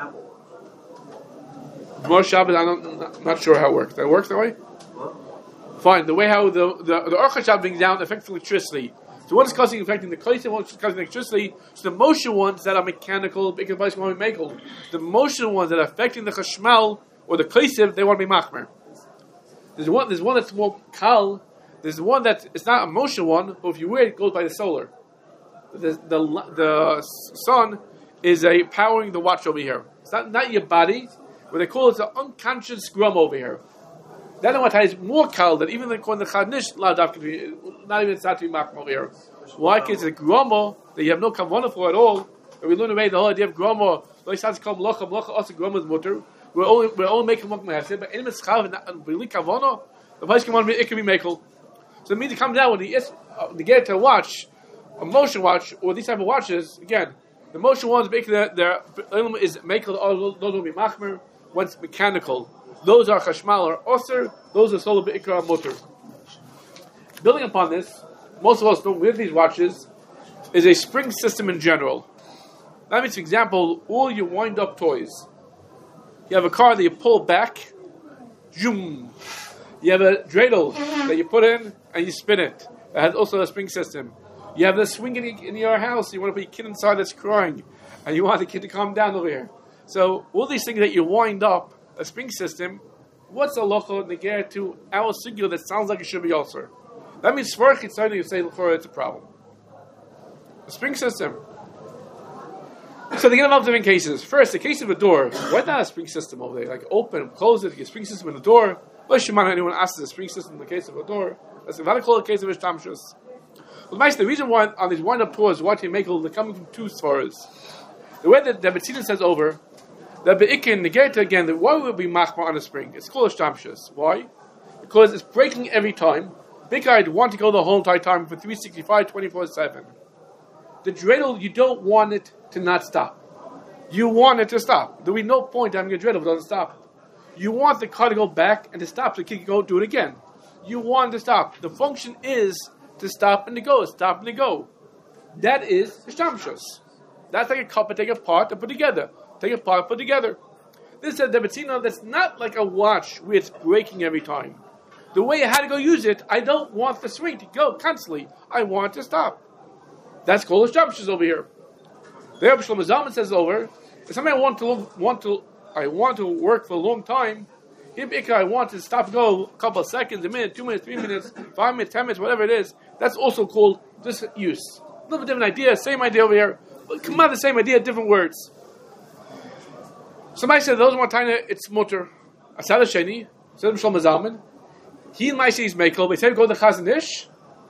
Ma'or Shabbos, I'm not sure how it works. That works that way? Fine. The way how the the, the Orcha Shabbos brings down affects electricity. So one is causing affecting the chesiv, one is causing electricity. So the motion ones that are mechanical, because the want to be makel. The motion ones that are affecting the chashmal or the chesiv, they want to be machmer. There's one. There's one that's more kal. There's one that it's not a motion one, but if you wear it, it goes by the solar. The the the sun is a powering the watch over here. It's not not your body. What they call it an unconscious grum over here. That one is more kal than even the the chadnish ladaf could be not even tzat to be machmer over here. Why? Because it's a grummo that you have no kavanah for at all. And we learn away the whole idea of grummo. Like it's called mlocha. Mlocha also grummo is mutter. We're only we're only making mlocha mehased, but in mischav and really kavanah, the place can be it can be makel. So it means it comes out when the is uh, to get to watch a motion watch or these type of watches. Again, the motion ones make their their element is makel. Those will be machmer. Once mechanical, those are chashmal or osir. Those are solar beikra motor. Building upon this, most of us know with these watches is a spring system in general. That means, for example, all your wind-up toys. You have a car that you pull back, zoom. You have a dreidel that you put in and you spin it. It has also a spring system. You have the swing in, in your house. You want to put your kid inside that's crying, and you want the kid to calm down over here. So all these things that you wind up a spring system, what's a locho negir to our sugyo that sounds like it should be also? That means svarch it's starting to say for it's a problem. A spring system. So they get involved in different cases. First, the case of a door. Why not a spring system over there? Like open, close it, you get a spring system in the door. Unless you mind anyone asks a spring system in the case of a door. That's a call a case of Ishtamshus. Well, the reason why on these wind-up tours, why they make they're coming from two svaras. The way that the Betzina says over, the Be'ikin, the Gerta again, that why would it be machmar on a spring? It's called Ishtamshus. Why? Because it's breaking every time. Big guy want to go the whole entire time for three sixty-five, twenty-four seven. The dreidel, you don't want it to not stop. You want it to stop. There will be no point having a dreidel if it doesn't stop. You want the car to go back and to stop so the kid can go do it again. You want it to stop. The function is to stop and to go, stop and to go. That is Ishtamshus. That's like a cup and take apart and put together. Take apart, put together. This is a Debetzina that's not like a watch where it's breaking every time. The way I had to go use it, I don't want the swing to go constantly. I want it to stop. That's called Ishtamshus over here. The Rebbe Shlomo Zalman says over, if somebody I want to want to I want to work for a long time, I want to stop and go a couple of seconds, a minute, two minutes, three minutes, five minutes, ten minutes, whatever it is. That's also called just use. A little bit different idea, same idea over here. But come out the same idea, different words. Somebody said those one time it's mutter. Asad Sheni, said Shlomo Zalman. He and my is mekel. They said go to Chazon Ish.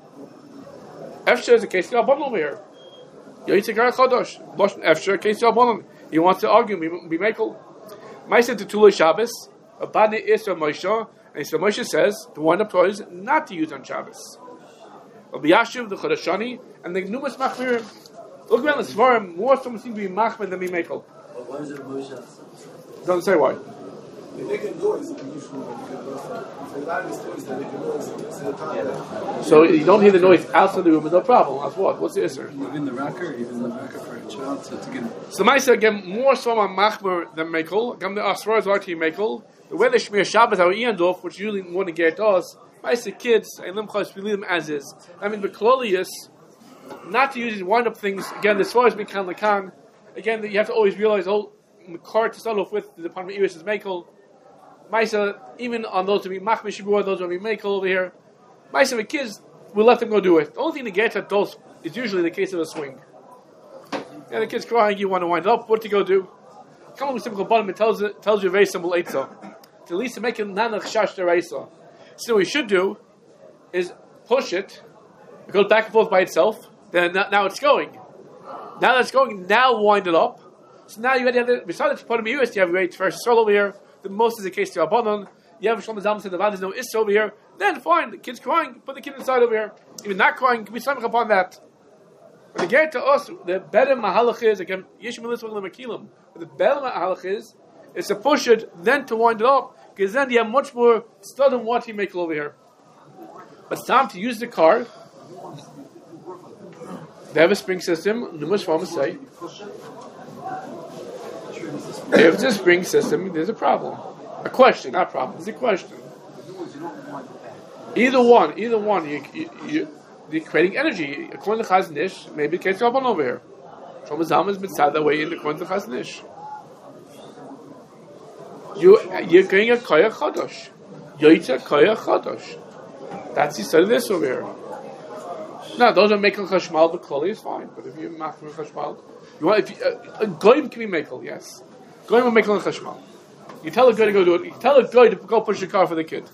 Efshar is a case of Rabbanon over here. Yoyitzer Chodosh. Loshen Efshar case of Rabbanon. He wants to argue, be mekel. My said to Tulei Shabbos. Abadne Isra Moshe, and Isra Moshe says the wind-up toys not to use on Shabbos. Rabbi Yashiv, the Chodashani, and the Numas Machmirim. Look around the Svarim, more someone seems to be Machmir than be Mekel. Why is it Moshe? Doesn't say why. They make a noise in the usual. A lot of these stories that make a noise at the time. So you don't hear the noise outside the room, no problem. That's what? What's the Isser? Even the rocker, even the rocker for a child, so to get. So my said again more so on Machmir than Mekel. Again, the Asrar is already Mekel. The way they Shmir Shabbos our Iandorf, which usually want to get us, I say kids, I limchos, we leave them as is. I mean, the Klolius, not to use these wind up things. Again, as far as we can, can. Again, you have to always realize, oh, the car to start off with, the department Iris is Mekel. Maisa, even on those to be Machmir Shibur, those to be Mekel over here. Maisa, the kids, we let them go do it. The only thing to get at those is usually the case of a swing. Yeah, the kid's crying, you want to wind up, what to go do? Come on with simple bottom, it tells, it tells you a very simple eitzah. To at least to make it nanach shash deraisa. So what we should do is push it, it goes back and forth by itself, then now it's going. Now that's going, now wind it up. So now you have the, besides the part of the U S, you have a great first soul over here, the most is the case to Rabbanon, you have Shlomo Zalman said the there's no Issa over here, then fine, the kid's crying, put the kid inside over here. Even not crying, can we stomach upon that? When they get to us, the better mahalach is, again, Yishmael Yisrael Makilim, the better mahalach is, is to push it, then to wind it up, because then you have much more stuff than what you make over here. But it's time to use the car. They have a spring system, numerous farmers say. If it's a spring system, there's a problem. A question, not a problem, it's a question. Either one, either one, you, you, you, you're creating energy. According to Chazon Ish, maybe it gets up on over here. Shlomo Zalman has been said that way in the according to Chazon Ish. You, you're getting a koyach chodosh. Yoyitza koyach chodosh. That's the study of this over here. Now, those are making chashmal, but klali is fine. But if you're making chashmal, you want, if you, uh, a goyim can be making, yes. Goyim will make chashmal. You tell a guy to go do it. You tell a guy to go push the car for the kid.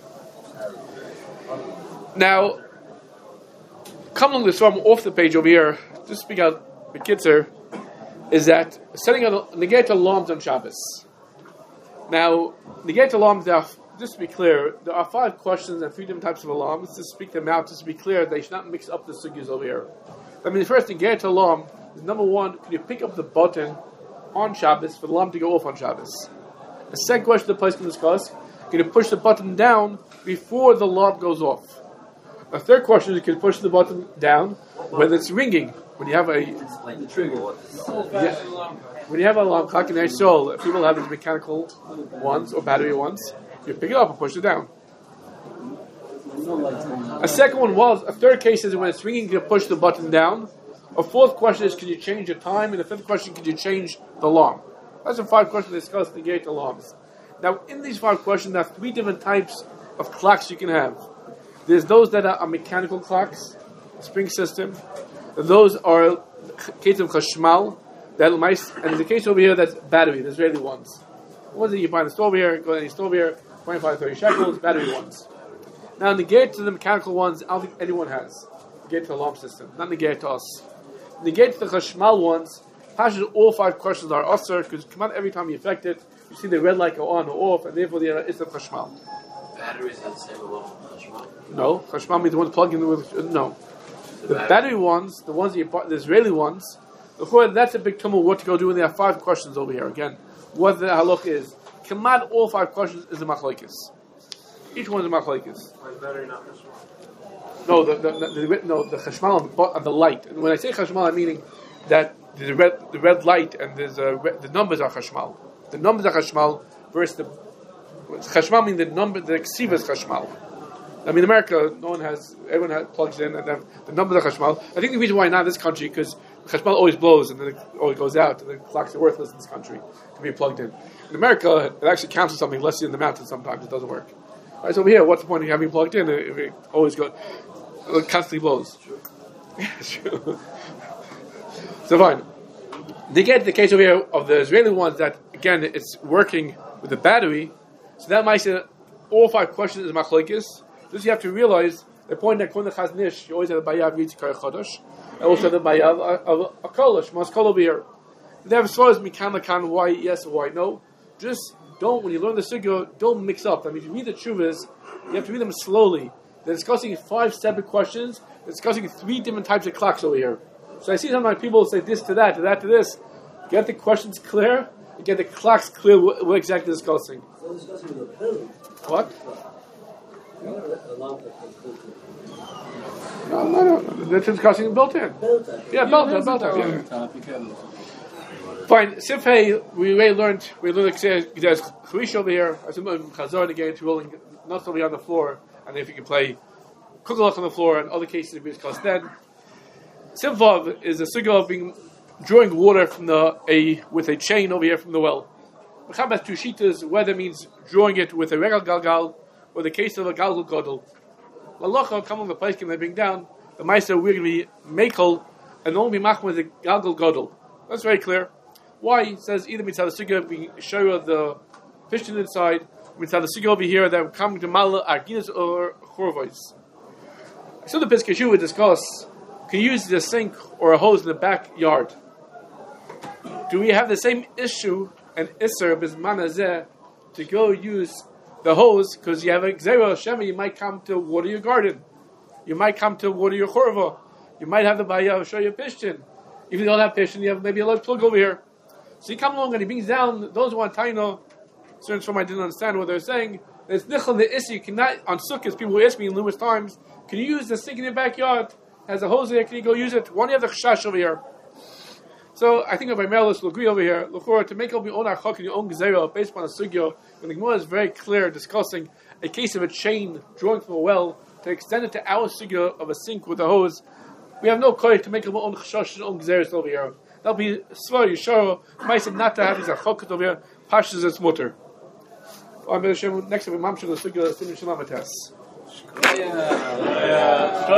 Now, come along this from off the page over here, just speak out the kids here, is that setting out negate alarms on Shabbos. Now, negate alarms, there are, just to be clear, there are five questions and three different types of alarms. Just speak them out, just to be clear, they should not mix up the sugyas over here. I mean, the first negate alarm is number one, can you pick up the button on Shabbos for the alarm to go off on Shabbos? The second question the place can discuss, can you push the button down before the alarm goes off? A third question is, you can push the button down when it's ringing. When you have a Explain the trigger. yeah, when you have an alarm clock in their soul, people have these mechanical ones or battery ones. You pick it up and push it down. A second one was a third case is when it's ringing, you can push the button down. A fourth question is, can you change the time? And the fifth question, can you change the alarm? That's the five questions discussed in the gate alarms. Now, in these five questions, there are three different types of clocks you can have. There's those that are mechanical clocks, spring system. Those are case of chashmal. That mice, and there's a case over here that's battery, the Israeli ones. What is it you buy in the store over here? Go to any store over here, twenty-five, thirty shekels, battery ones. Now, negate to the mechanical ones, I don't think anyone has. Negate to the alarm system, not negate to us. Negate to the chashmal ones, Pasha, all five questions are usher, because come out every time you affect it, you see the red light go on or off, and therefore the is the chashmal. Batteries are the same along with chashmal? No, chashmal means the ones plugged in with, no. The, the battery. battery ones, the ones that you buy, the Israeli ones, that's a big tumult what to go do, and there are five questions over here. Again, what the halach is. Command all five questions is a machlokes. Each one is a machlokes. Battery, not chashmal. No, the, the, the, the no the chashmal on the light. And when I say chashmal, I'm meaning that the red the red light and there's a red, the numbers are chashmal. The numbers are chashmal versus the chashmal means the number the ksiva is chashmal. I mean, in America, no one has everyone has plugs in and the numbers are chashmal. I think the reason why not in this country because chashmal always blows and then it always goes out and the clocks are worthless in this country to be plugged in. In America, it actually counts as something less in the mountains. Sometimes it doesn't work. All right, so over here, what's the point of having plugged in if it always goes, it constantly blows? Yeah, true. So fine. They get the case over here of the Israeli ones that again it's working with the battery. So that might say all five questions is machlokes. This you have to realize the point that when the chaznish you always have the bayav yitzikar chodesh, and also the bayav of a kolish must call over here. They have as far as mikan lakan why yes or why no. Just don't when you learn the sugya don't mix up. I mean if you read the tshuvas, you have to read them slowly. They're discussing five separate questions. They're discussing three different types of clocks over here. So I see sometimes people say this to that, to that to this. Get the questions clear, and get the clocks clear. What we're exactly discussing. So discussing with a pill. What? No, no, no. They're discussing built-in. Built-in. Yeah, built-in, built-in. Yeah. Fine. Sifhei, we already learned. We learned there's Charish over here. I said Chazar again to rolling not solely on the floor, and if you can play Kukulach on the floor, and other cases we discussed then. Simvav is a sugya of being drawing water from the a with a chain over here from the well. Mechaber two shitas, whether means drawing it with a regal galgal or the case of a galgal godel. Lalacha come on the place can they bring down the meiser we're going to be makel and only be machma with a galgal godel. That's very clear. Why? It says either mitzvah the sugya being show the piston inside, mitzvah the sugya over here that come to mala arginas or chorvois. So the Piskashu would discuss. Can you use the sink or a hose in the backyard? Do we have the same issue and isser bismanazeh to go use the hose because you have a gzera shema? You might come to water your garden. You might come to water your chorva. You might have the bayah show your piston. If you don't have piston, you have maybe a light plug over here. So you come along and he brings down those who want taino. Certain from I didn't understand what they're saying. There's nichel the issue. You cannot on sukkahs. People ask me numerous times, can you use the sink in your backyard? Has a hose there, can you go use it? One, you have the chashash over here. So I think Rabbi Merlis will agree over here. Look, to make up your own achok and your own gezerah based upon a sugya, when the Gemara is very clear discussing a case of a chain drawing from a well to extend it to our sugya of a sink with a hose, we have no courage to make up our own chashash and own gezerahs over here. That'll be svar yishara. Might say not to have these achokot over here. Pashas is mutter. Next, we mamshel the sugya of Simon Shalamates.